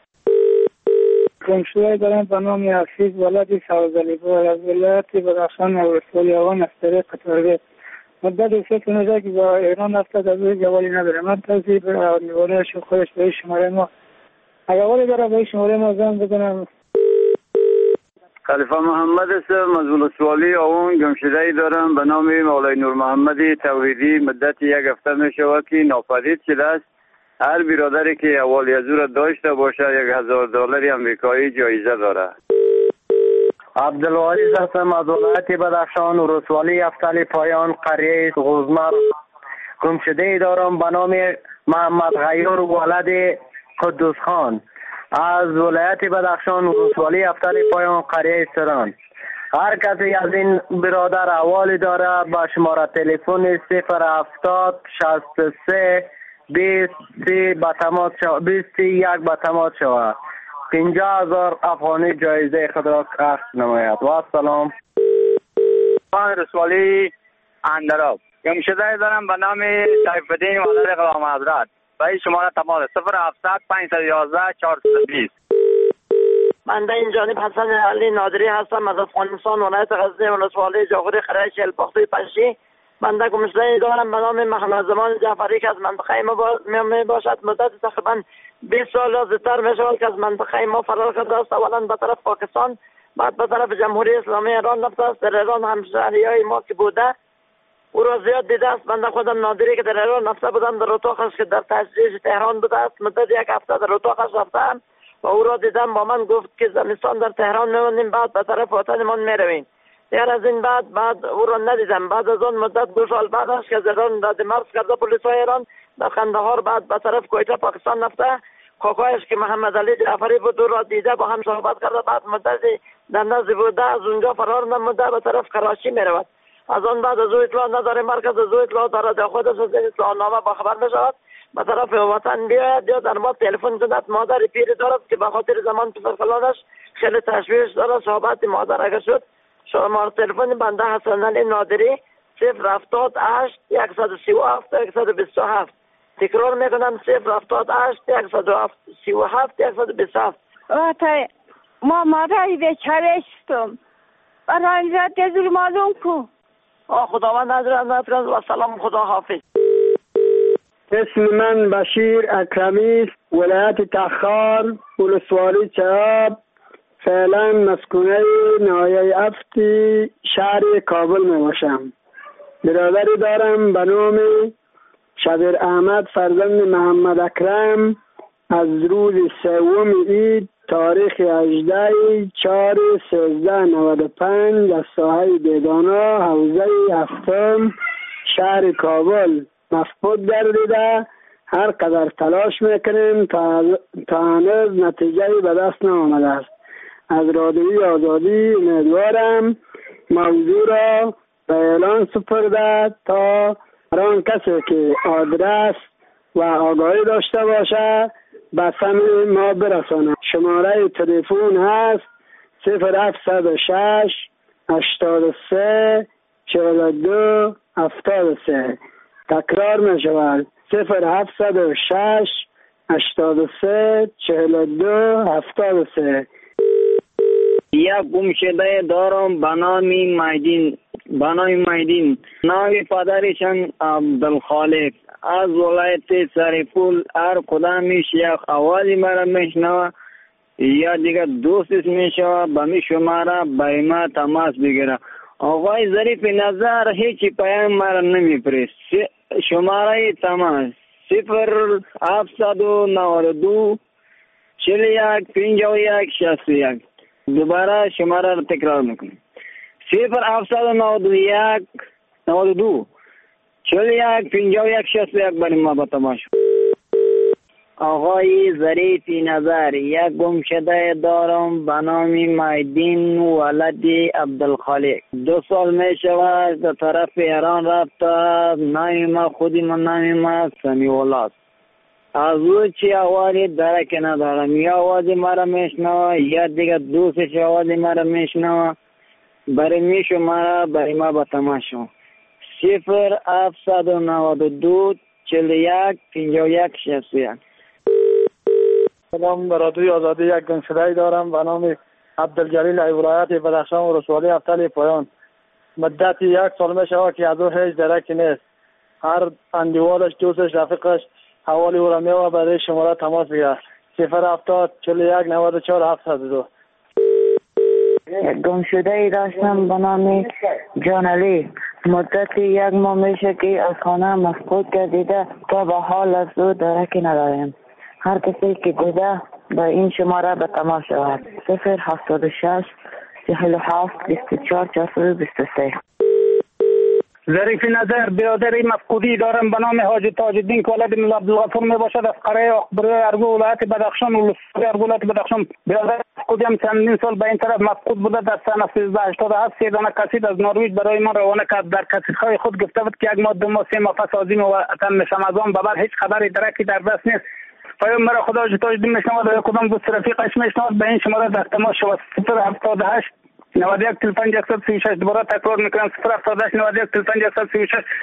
گمشده دارم به نام حفیظ ولد سوزلی‌پور از ولایت بدخشان ولسوالی آوان از طریق تربیت. مدت سه سال که با ایران رفته از روی جوالی نداره. من توضیح به نیوانهش خودش به این شماره ما اگر والی داره به این شماره ما زنگ بزنم. خلیفه محمد هستم از ولسوالی آوان. گمشده‌ای دارم به نام مولای نور محمد توحیدی. مدت یک هفته می شود که ناپدید شده است. هر برادری که حوالی از او را داشته باشه یک هزار دلار امریکایی جایزه داره. عبدالواریز هستم از ولایت بدخشان، ولسوالی افتل پایان، قریه غزمر. گمشده دارم به نام محمد غیر ولد قدوس خان از ولایت بدخشان، ولسوالی افتل پایان، قریه سران. هر کسی از این برادر حوالی داره با شماره تلفن صفر هفتاد شصت و سه بیست سی به تماس شود، بیست یک به تماس شود. پنجاه هزار افغانی جایزه خود را اخذ نماید. و السلام. من رسوالی اندراب گمشده دارم به نام سیف الدین ولد غلام حضرت. به این شماره تماس صفر هفتصد پانصد و یازده چهارصد و بیست. من در این جانب حسن علی نادری هستم از افغانستان، ولایت غزنی، ولسوالی جاغوری قریه چهلپاخته پنشی. من در گمشده دارم به نام محمد زمان جعفری که از منطقه ما می باشد. مدت تقریبا بیست سال از زودتر می شود که از منطقه ما فرار کرده است. اولا به طرف پاکستان، بعد به طرف جمهوری اسلامی ایران رفته است. در ایران همشهریای ما که بوده او را زیاد دیده است. من خودم نادری که در ایران رفته بودم، در اتاقش که در تشریح تهران بوده است، مدت یک هفته در اتاقش رفتم و او را دیدم. با من گفت که زمستان در تهران میمونیم، بعد به طرف وطنمان میرویم. دیگر از این بعد بعد او را ندیدم. بعد از آن مدت دو سال بعدش که از ایران داد مرز کرده پلیسای ایران در قندهار، بعد به طرف کویته پاکستان رفته. کاکایش که محمد علی جعفری بود او را دیده، با هم صحبت کرده. بعد مدتی در نزد بوده، از اونجا فرار نموده، به طرف کراچی میرود. از آن بعد از او اطلاع نداره، مرکز از او اطلاع دارد، یا خودش از اطلاع نامه با خبر میشود به طرف وطن بیاید، یا در ما تلفن کند. مادر پیری دارد که به خاطر زمان پسرخالانش خیلی تشویش دارد. صحبت مادر اگر شد، شماره تلفن بنده حسن علی نادری صفر هفتاد هشت صد و سی و هفت صد و بیست و هفت. تکرار میکنم صفر هفتاد هشت صد و سی و هفت صد و بیست و هفت. وقتی ما مادری بیچاره هستم، برای اینجا دزور معلوم کو. آه خداوند حضرت نفرز و سلام، خدا حافظ. اسم من بشیر اکرمی است، ولایت تخار، ولسوالی چراب. فعلا مسکونه ناحیه افتی شهر کابل می باشم. برادری دارم به نام شبیر احمد فرزند محمد اکرم. از روز سوم عید تاریخ هجده چهار سیزده نود و پنج از ساحه بیگانه حوزه هفتم شهر کابل مفقود گردیده. هر قدر تلاش میکنیم تا تا هنوز نتیجه به دست نآمده است. از رادیوی آزادی امیدوارم موضوع را به اعلان سپرده تا هر آن کسی که آدرس و آگاهی داشته باشه به سمع ما برسانه. شماره تلفن هست صفر هفتصد و شش هشتاد و سه چهل و دو هفتاد و سه. تکرار می شود صفر هفتصد و شش هشتاد و سه چهل و دو هفتاد و سه. یک گمشده دارم به نام مهدین به نام مهدین نام پدرشان عبدالخالق از ولایت سرپول. هر کدامش یک آوازی مرا میشنوه یا دیگر دوستش میشوه به می شماره به ما تماس بگیره. آقای ظریف نظر هیچی پیام مرا نمیپرست. شماره تماس صفر هفتصد و نود و دو چهل و یک پنجاه و یک شصت و یک. دوباره شماره را تکرار میکنم صفر هفتصد و نود و یک نود و دو چهل و یک پنجاه و یک شصت و یک. برای ما با تماس. آقای ظریف نظر یک گمشده دارم به نام مهدین ولد عبدالخالق. دو سال می شود در طرف ایران رفته. نام ما خودی من نام ما سمیع الله است. از او چی آوازی درک ندارم، یا آوازی مرا میشنوه یا دیگه دوستش آوازی مرا میشنوه. برای می شماره برای ما با تماشا صفر هفتصد و نود و دو چهل و یک پنجاه و یک شصت و یک. سلام، برادری آزادی یک گمشده دارم به نام عبدالجلیل ولایت بدخشان و رسوالی افتل پایان. مدت یک سال می شود که از او هیچ درکی نیست. هر اندیوالش دوستش رفیقش حوالی او را میوه برای شماره تماس بگیرد صفر هفتاد چهل و یک نود و چهار هفتصد و دو. گم شده ای داشتم به نام جان علی. مدت یک ماه میشه که از خانه مفقود گردیده تا به حال از او درکی نداریم. هر کسی که دیده به این شماره به تماس شود. صفر هفتاد و شش چهل و هفت بیست و چهار چهارصد و بیست و سه. ظریف نظر برادری مفقودی دارم به نام حاجی تاج الدین که ولد مولا عبدالغفور می باشد از قریه اخبری ارگو ولایت بدخشان و ارگو ولایت بدخشان. برادر مفقودی هم چندین سال به این طرف مفقود بوده. در سال سیزده هشتاد و هفت سه دانه کسید از نروژ برای من روانه کرد. در کسیدهای خود گفته بود که یک ماه دو ماه سه ماه پس از این وطن میشم. از آن به بعد هیچ خبری درکی در دست نیست. پیام مرا خدا حاجی تاج الدین میشنود و کدام دوست رفیقش میشنود به این شماره در تماس شود. صفر هفتاد و هشت نود و یک چهل و پنج صد و سی و شش. دوباره تکرار میکنم صفر هفتاد و هشت نود و یک چهل و پنج صد و سی و شش.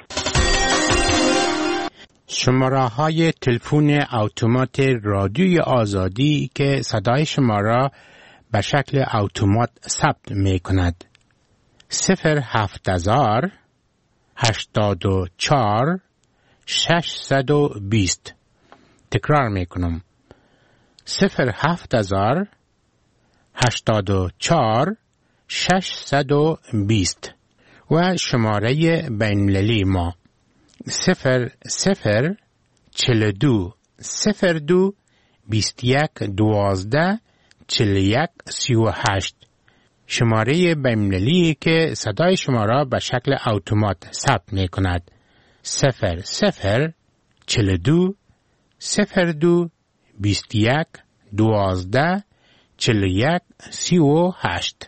شماره های تلفن اتومات رادیوی آزادی که صدای شما را به شکل اتومات ثبت می کند. صفر هفت هزار هشتاد و چهار ششصد و بیست. تکرار می کنم. صفر هفت هزار هشتاد و چهار ششصد و بیست و شماره بین‌المللی ما صفر صفر چهل دو صفر دو بیست یک دوازده چهل یک سی و هشت. شماره بین‌المللی که صدای شما را به شکل اتومات ثبت می کند. صفر صفر چهل دو صفر دو بیست یک دوازده چهل یک سی و هشت.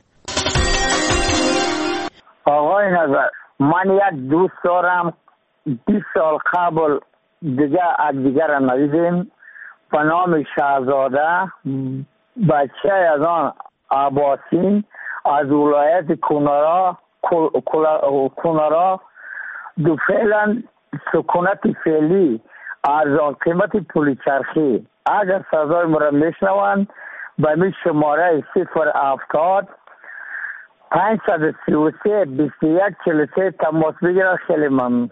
آقای نظر، من یک دوست دارم بیست سال قبل دیگه از دیگر را ندیدیم به نام شهزاده، بچه از آن عباسین از ولایت کنارا کنارا دو فعلا سکونت فعلی ارزان قیمت پول چرخی. اگر صدای مرا میشنوند به می شماره صفر هفتاد پانصد سی و سه بیست و یک چهل و سه تماس بگیرد. خیلی ممنون.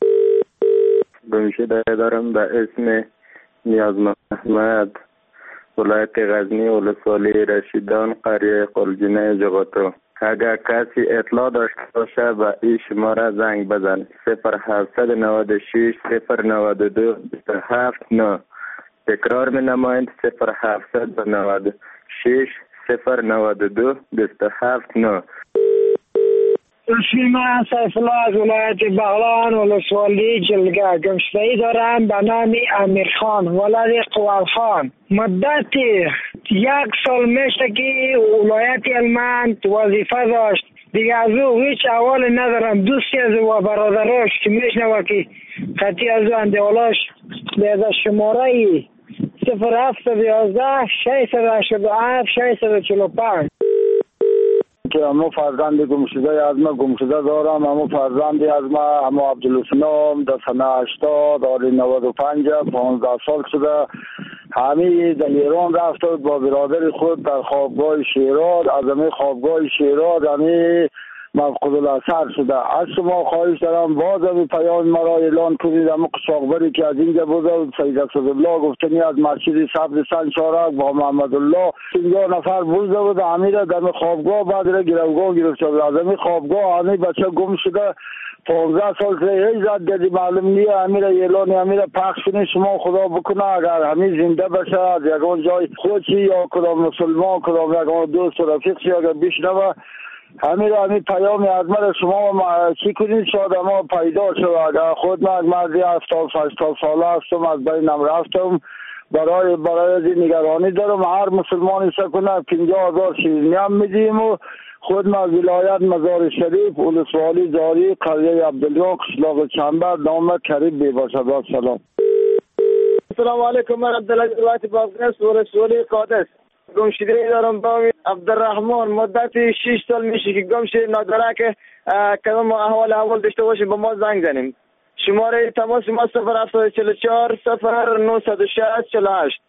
گمشده دارم به اسم نیاز محمد، ولایت غزنی، ولسوالی رشیدان، قریه قلجینه جغتو. اگر کسی اطلاع داشته باشه به این شماره زنگ بزن. صفر هفتصد و نود و شش صفر نود و دو بیست و هفت نه. تکرار می نمایند. صفر هفتصد و نود و شش صفر نود و دو بیست و هفت نه. اسم من سیف الله از ولایت بغلان ولسوالی جلگه. گمشده‌ای دارم به نام امیر خان ولد قوال خان. مدت یک سال میشه که ولایت هلمند وظیفه داشت. دیگه از او هیچ احوال ندارم. دوستی از او و برادراش که میشنوه که خطی از او اندوالاش به شماره صفر هفتصد و یازده ششصد و هشتاد و هفت ششصد و چهل و پنج. که امو فرزند گمشده از ما گمشده دارم. امو فرزندی از ما امو عبدالاسلام در سنه هشتاد آری نود و پنج پانزده سال شده. همی در ایران رفته با برادر خود در خوابگاه شیراز. از همی خوابگاه شیراز همی مفقود الاثر شده. از شما خواهش دارم باز همی پیام مرا اعلان کنید. امو قصاقبری که از اینجا بوده سید اسدالله گفتنی از مسجد سبز سن چارک با محمد الله پنجاه نفر بوده بود. همی را در خوابگاه بعد را گروگاه گرفته بود. از همی خوابگاه همی بچه گم شده پانزده سال سه هیچ زد گردی معلوم نیه. همی را اعلان همی را پخش کنید شما خدا بکنه. اگر همی زنده بشه از یکان جای خودشی یا کدام مسلمان کدام یکان دوست و رفیقشی اگر بشنوه همین را همین پیامی از من شما ما چی کنید شاید ما پیدا شد. اگر خود من از مردی هفتاد هشتاد ساله هستم از بینم رفتم برای برای از نگرانی دارم. هر مسلمانی سکنه پنجاه هزار شیرینی هم میدیم و خود من از ولایت مزار شریف ولسوالی جاری قریه عبدالله قشلاق چنبر نام کریم بیباشد. سلام. السلام علیکم. من عبدالله ولایت بازگشت ولسوالی قادس. گمشده دارم با عبدالرحمن مدت شش سال میشه که گمشده نداره که کدام احوال احوال داشته باشیم با ما زنگ زنیم. شماره تماس ما صفر هفتاد و چهل و چهار صفر نهصد و شصت چهل و هشت.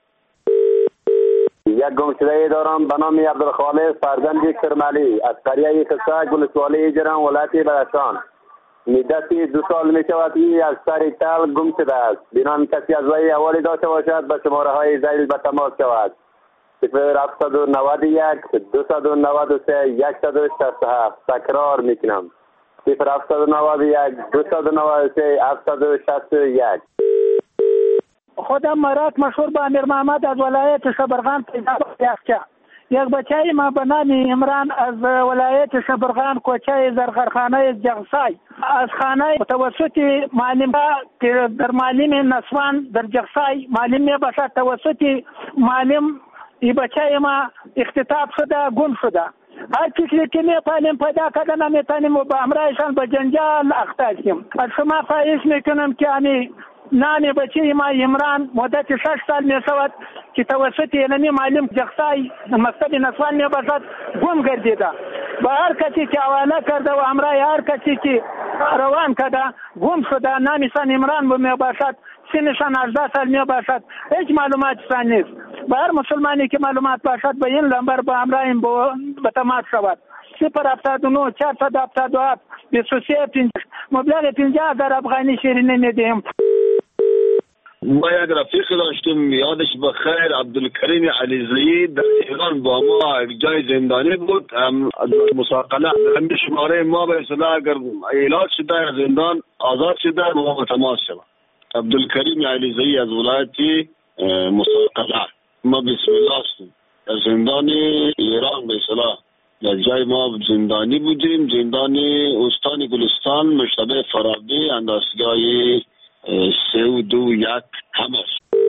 یک گمشده دارم به نام عبدالخالق فرزند کرمالی از قریه کسک ولسوالی جران ولایت بدخشان. مدت دو سال می شود که از سر تل گم شده است. بنان کسی از وی احوالی داشته باشد به شماره های ذیل به تماس شود. صفر هفتصد و نود و یک دویست و نود و سه صد و شصت و هفت. تکرار میکنم صفر هفتصد و نود و یک دویست و نود و سه هفتصد و شصت و یک. خودم مرات مشهور به امیر محمد از ولایت شبرغان پیدا یافته. یک بچه ما به نام عمران از ولایت شبرغان کوچه زرغرخانه جغسای از خانه توسط معلم که در معلم نسوان در جغسای معلم می باشد توسط معلم ای بچه ما اختطاف شده گم شده. هر چیزی که می پاییم پیدا کردن میتونیم و با همراهشان به جنجال اخته. از شما خواهش میکنم که امی نام بچه ما عمران مدت شش سال می شود که توسط اینمی معلم جغسای مکتب نسوان می باشد گم گردیده. با هر کسی که حواله کرده و همراه هر کسی که روان کرده گم شده. نامشان عمران می باشد، سنشان هجده سال می باشد، هیچ معلوماتشان نیست. با هر مسلمانی که معلومات باشد به این لمبر با همراه به تماس شود. صفر هفتاد و نه چهارصد و هفتاد و هفت بیست و سه پنجاه مبلغ پنجاه هزار افغانی شیرینی میدیم. ما یک رفیق داشتیم یادش بخیر عبدالکریم علیزایی در ایران با ما جای زندانی بود. مساقله همین شماره ما به اصطلاح اگر علاج شده از زندان آزاد شده ما با تماس شد. عبدالکریم علیزایی از ولایت مساقله. ما بسم الله هستیم در زندان ایران به اصطلاح در جای ما زندانی بودیم. زندان استان گلستان مشتبه فرابی اندازگاه سه و دو یک همش.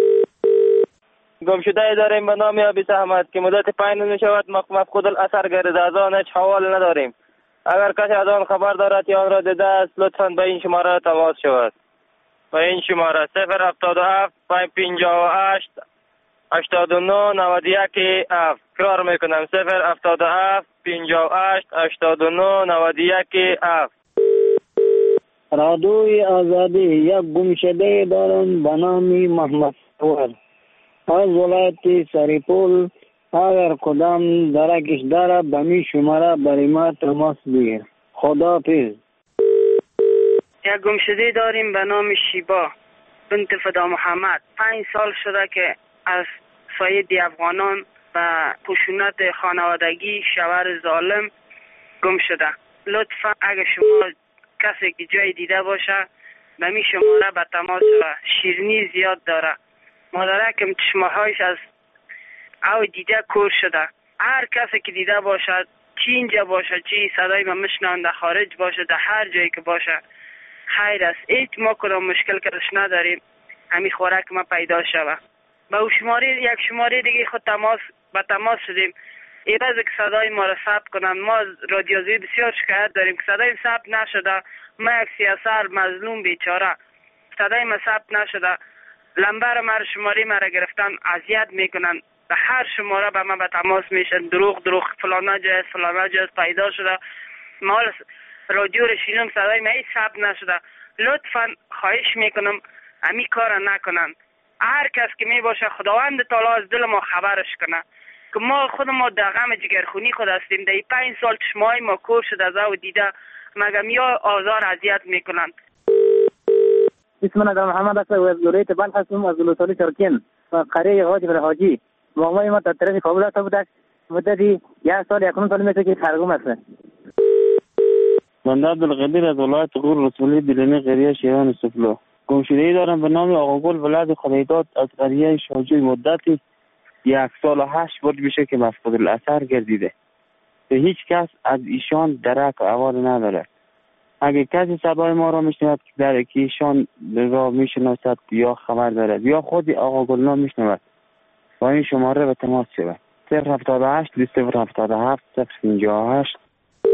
گم شده داریم به نام ابی احمد که مدت پنج می شود مفقود الاثر گردید. از آن هیچ حوال نداریم. اگر کسی از آن خبر دارد یا آن را دیده است لطفاً به این شماره تماس شود. به این شماره صفر هفتاد و هفت پنجاه و هشت هشتاد و نه نود و یک هفت. تکرار میکنم صفر هفتاد و هفت پنجاه و هشت هشتاد و نه نود و یک هفت. رادوی آزادی یک گمشده دارم به نام محمد سوار از ولایت سریپول. اگر کدام درکش داره به می شماره برای ما تماس بگیر. خدا پیز. یک گمشده داریم به نام شیبا بنت فدا محمد. پنج سال شده که از ساید افغانان و خشونت خانوادگی شوهر ظالم گم شده. لطفا اگر شما کسی که جای دیده باشه به می شماره به تماس و شیرینی زیاد داره. مادرکم چشمهایش از او دیده کور شده. هر کسی که دیده باشد چی اینجا باشه چی صدای ما مشنان در خارج باشه در هر جایی که باشه خیر است. هیچ ما کدام مشکل کردش نداریم. همین خوراک ما پیدا شوه. با او شماره یک شماره دیگه خود تماس به تماس شدیم. ای بعضی که صدای ما را ثبت کنن. ما رادیوزی بسیار شکایت داریم که صدای ثبت نشده. ما یک سیاسر مظلوم بیچاره صدای ما ثبت نشده. لمبر ما را شماره ما را گرفتن اذیت میکنن. به هر شماره به ما به تماس میشن دروغ دروغ فلانا جای فلانا جای پیدا شده. ما رادیو را شنیدم صدای ما هیچ ثبت نشده. لطفا خواهش میکنم امی کار نکنن. هر کس که می باشه خداوند تعالی از دل ما خبرش کنه که ما خود ما در غم جگرخونی خود هستیم. در این پنج سال چشمای ما کور شد از او دیده مگم یا آزار اذیت میکنن. اسم من محمد است و از ولایت بلخ هستم از ولسوالی ترکین و قریه حاجی بر حاجی. مامای ما در طرف کابل رفته بودند. مدتی یک سال یکم سال میشه که ترگم است. بنده عبدالقدیر از ولایت غور رسولی دلنی قریه شیران سفلو. گمشده‌ای دارم به نام آقاگل ولد خدایداد از قریه شاجوی. مدتی یک سال و هشت بود میشه که مفقود الاثر گردیده. به هیچ کس از ایشان درک و احوال نداره. اگه کسی صدای ما را میشنود که در که ایشان را میشناسد یا خبر دارد یا خود آقاگل را میشنود با این شماره به تماس شود. صفر هفتاد و هشت صفر هفتاد و هفت صفر پنجاه و هشت.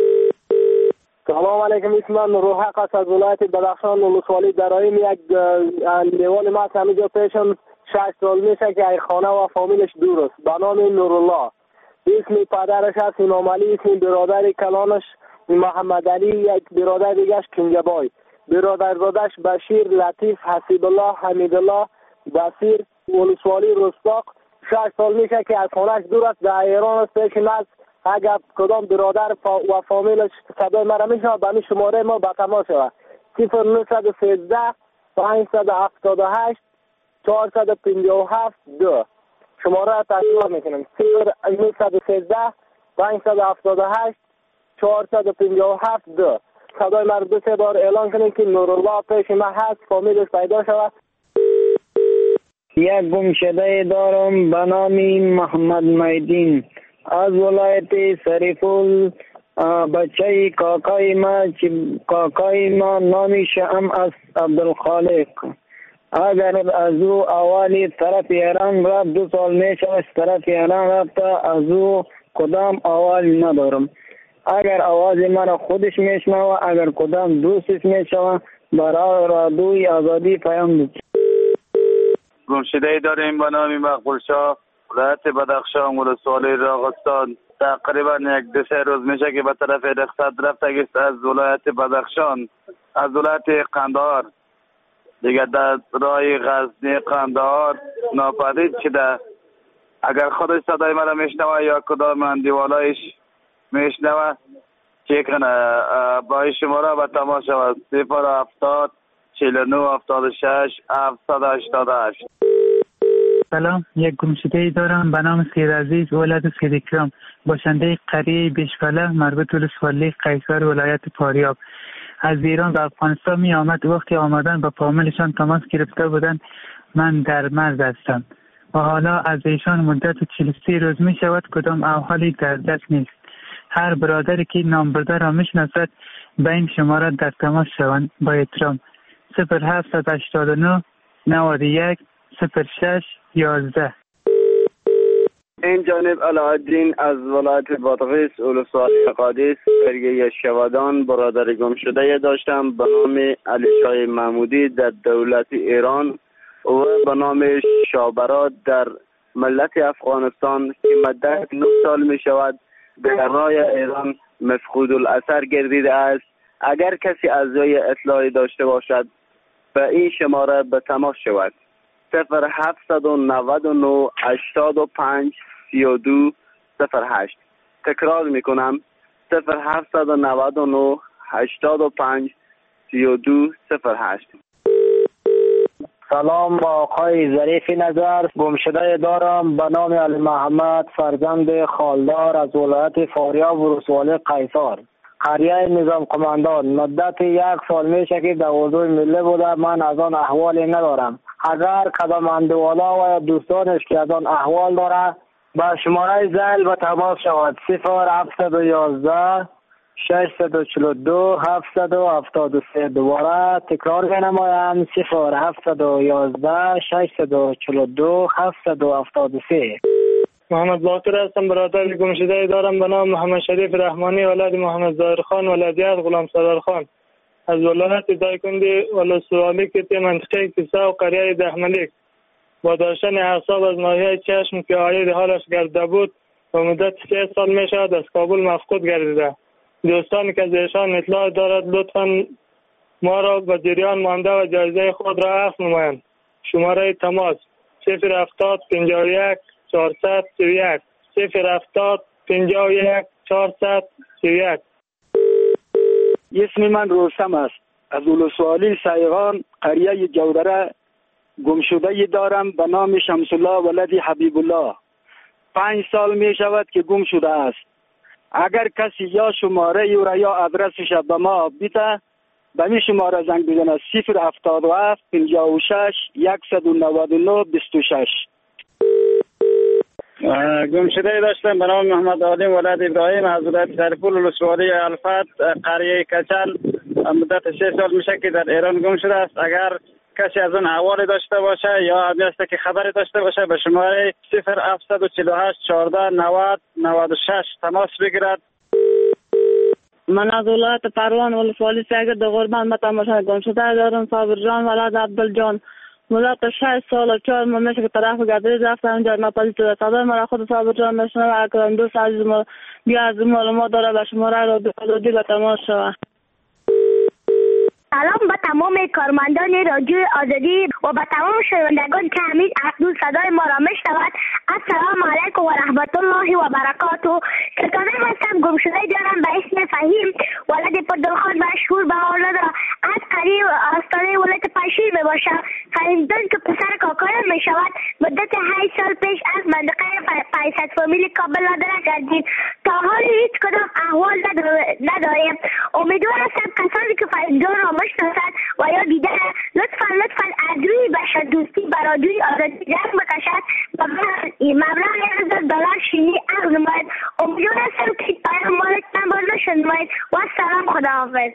سلام علیکم. اسم من روحق است از ولایت بدخشان ولسوالی درایم. یک لیوان ما که همینجا پیشم شش سال میشه که ای خانه و فامیلش دور است. به نام نورالله. اسم پدرش است امام علی. اسم برادر کلانش محمد علی. یک برادر دیگهش کنجبای. برادرزادش بشیر لطیف حسیب الله حمید الله بصیر ولسوالی رستاق. شش سال میشه که از خانهش دور است. در ایران است. پیش ناز اگر کدام برادر و فامیلش صدای مرا میشنه به این شماره ما به تماس شود. صفر نهصد و سیزده پانصد و هفتاد و هشت چهارصد و پنجاه و هفت دو. شماره را تکرار میکنم: صفر نهصد و سیزده پانصد و هفتاد و هشت چهارصد و پنجاه و هفت دو. صدای مرا دو سه بار اعلان کنید که نورالله پیش ما هست، فامیلش پیدا شود. یک گمشده دارم به نام محمد میدین از ولایت سریفول. بچه کاکای ما کاکای ما نامش هم از عبدالخالق. اگر از او اوالی طرف ایران رفت، دو سال میشه از طرف ایران رفته، از او کدام اوالی ندارم. اگر آواز مرا خودش میشنوه، اگر کدام دوستش میشنوه، برای رادیوی آزادی پیام بده. گمشده داریم به نام مقبول شاه، ولایت بدخشان، ولسوالی راغستان. تقریبا یک دو سه روز میشه که به طرف رخصت رفته است از ولایت بدخشان، از ولایت قندهار دیگه در راه غزنی قندهار ناپدید شده. اگر خودش صدای مرا میشنوه یا کدام اندیوالایش میشنوه چه کنه با شماره به تماس شود: صفر هفتاد چهل و نه هفتاد و شش هفتصد و هشتاد و هشت. سلام، یک گمشده دارم به نام سید عزیز ولد سید اکرام، باشنده قریه بیشفله مربوط ولسوالی قیصر ولایت فاریاب. از ایران به افغانستان می آمد. وقتی آمدن با فامیلشان تماس گرفته بودن. من در مرز هستم و حالا از ایشان مدت چهل و سه روز می شود کدام احوالی در دست نیست. هر برادری که نام برده را می شناسد به این شماره در تماس شوند. با احترام: صفر هفت هشت نه نود و یک صفر شش یازده. این جانب علاءالدین از ولایت بادغیس ولسوالی قادس قریه شودان برادر گم شده داشتم به نام علی شاه محمودی در دولت ایران و به نام شابرات در ملت افغانستان که مدت نه سال می شود در راه ایران مفقود الاثر گردیده است. اگر کسی از جای اطلاعی داشته باشد به این شماره به تماس شود: صفر هفتصد و نود و نه هشتاد و پنج سی و دو صفر هشت. تکرار میکنم: صفر هفتصد و نود و نه هشتاد و پنج سی و دو صفر هشت. سلام، با آقای ظریف نظر. گمشده دارم به نام علی محمد فرزند خالدار از ولایت فاریاب و ولسوالی قیصر، قریه نظام قماندان. مدت یک سال میشه که در حضور ملی بوده. من از آن احوالی ندارم. اگر کدام اندوالا و دوستانش که از آن احوال داره با شماره زل به تماس شود: صفر هفتصد و یازده ششصد و چهل و دو هفتصد و هفتاد و سه. دوباره تکرار بنمایم: صفر هفتصد و یازده ششصد و چهل و دو هفتصد و هفتاد و سه. محمد باقر هستم، برادر گمشده دارم به نام محمد شریف رحمانی ولد محمد ظاهر خان ولدیت غلام سرور خان از ولایت دایکندی ولسوالی کتی منطقه کیسه و قریه دهملیک. با داشتن اعصاب از ناحیه چشم که عاید حالش گرده بود و مدت سه سال می شود از کابل مفقود گردیده. دوستانی که از ایشان اطلاع دارد لطفا ما را به جریان مانده و جایزه خود را عفو نمایند. شماره تماس: صفر هفتاد پنجاه و یک چهارصد سی و یک صفر هفتاد پنجاه و یک چهارصد سی و یک. اسم من روستم است، از ولسوالی سایغان قریه جودره. گمشده دارم به نام شمس الله ولد حبیب الله. پنج سال می شود که گم شده است. اگر کسی یا شماره او را یا آدرسش به ما بیته به می شماره زنگ بزنه: صفر هفتاد و هفت پنجاه و شش صد و نود و نه بیست و شش. گمشده داشتم به نام محمد عالم ولد ابراهیم از ولایت سرپول ولسوالی الفت قریه کچل. مدت سه سال میشه که در ایران گم شده است. اگر کسی از اون احوال داشته باشه یا همیسته که خبری داشته باشه به شماره صفر هفتصد و چهل و هشت چهارده نود نود و شش تماس بگیرد. من از ولایت پروان ولسوالی سیگر دو غربان به تماشا گم شده دارم. صابر جان ولد عبدالجان مدت شش سال و چهار ماه میشه که طرف گردید رفته اونجا ناپدید شده. صدای مرا خود صابر جان میشنوه. اگر دوست عزیز ما بیا از معلومات داره به شماره را دادی به تماس شود. سلام به تمام کارمندان رادیو آزادی و به تمام شنوندگان که همین اکنون صدای ما را میشنوند. السلام علیکم و رحمت الله و برکاته. کتابه هستم، گمشده دارم به اسم فهیم ولد پردلخان مشهور به حال ندارم. از قریب آستانه ولایت پنجشیر می باشم. خریدان که پسر کاکایم می شود. مدت هشت سال پیش از منطقه پایصد فامیل کابل نادره کردیم. تا حال هیچ کدام احوال نداریم. امیدوار هستم کسانی که فریدون را مشناسند و یا دیده لطفا لطفا از روی بشر دوستی برادری آزادی جنگ بکشد. مبلغ یک هزار دلار شیلی عقل نماید. امیدوار هستم که پیام مالتان باز نشنوید و سلام، خداحافظ.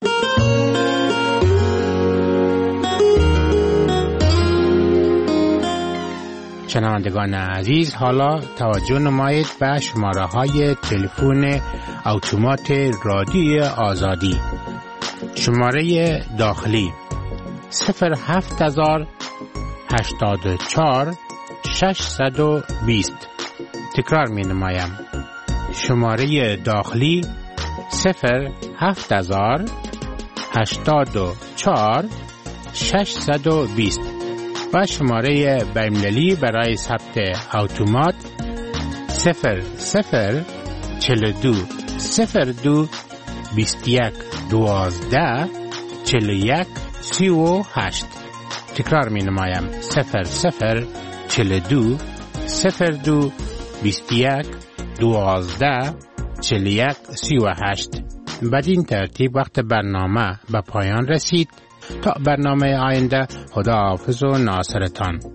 شنوندگان عزیز، حالا توجه نمایید به شماره های تلفن اتومات رادیوی آزادی. شماره داخلی صفر هفت هزار هشتاد و چهار ششصد و بیست. تکرار می نمایم. شماره داخلی صفر هفت هزار هشتاد و چهار ششصد و بیست و شماره بین‌المللی برای ثبت اتومات صفر صفر چهل و دو صفر دو بیست و یک دوازده چهل و یک سی و هشت. تکرار می نمایم. صفر صفر چهل و دو صفر دو بیست و یک دوازده چهل و یک سی و هشت. بدین ترتیب وقت برنامه به پایان رسید. تا برنامه آینده، خدا حافظ و ناصرتان.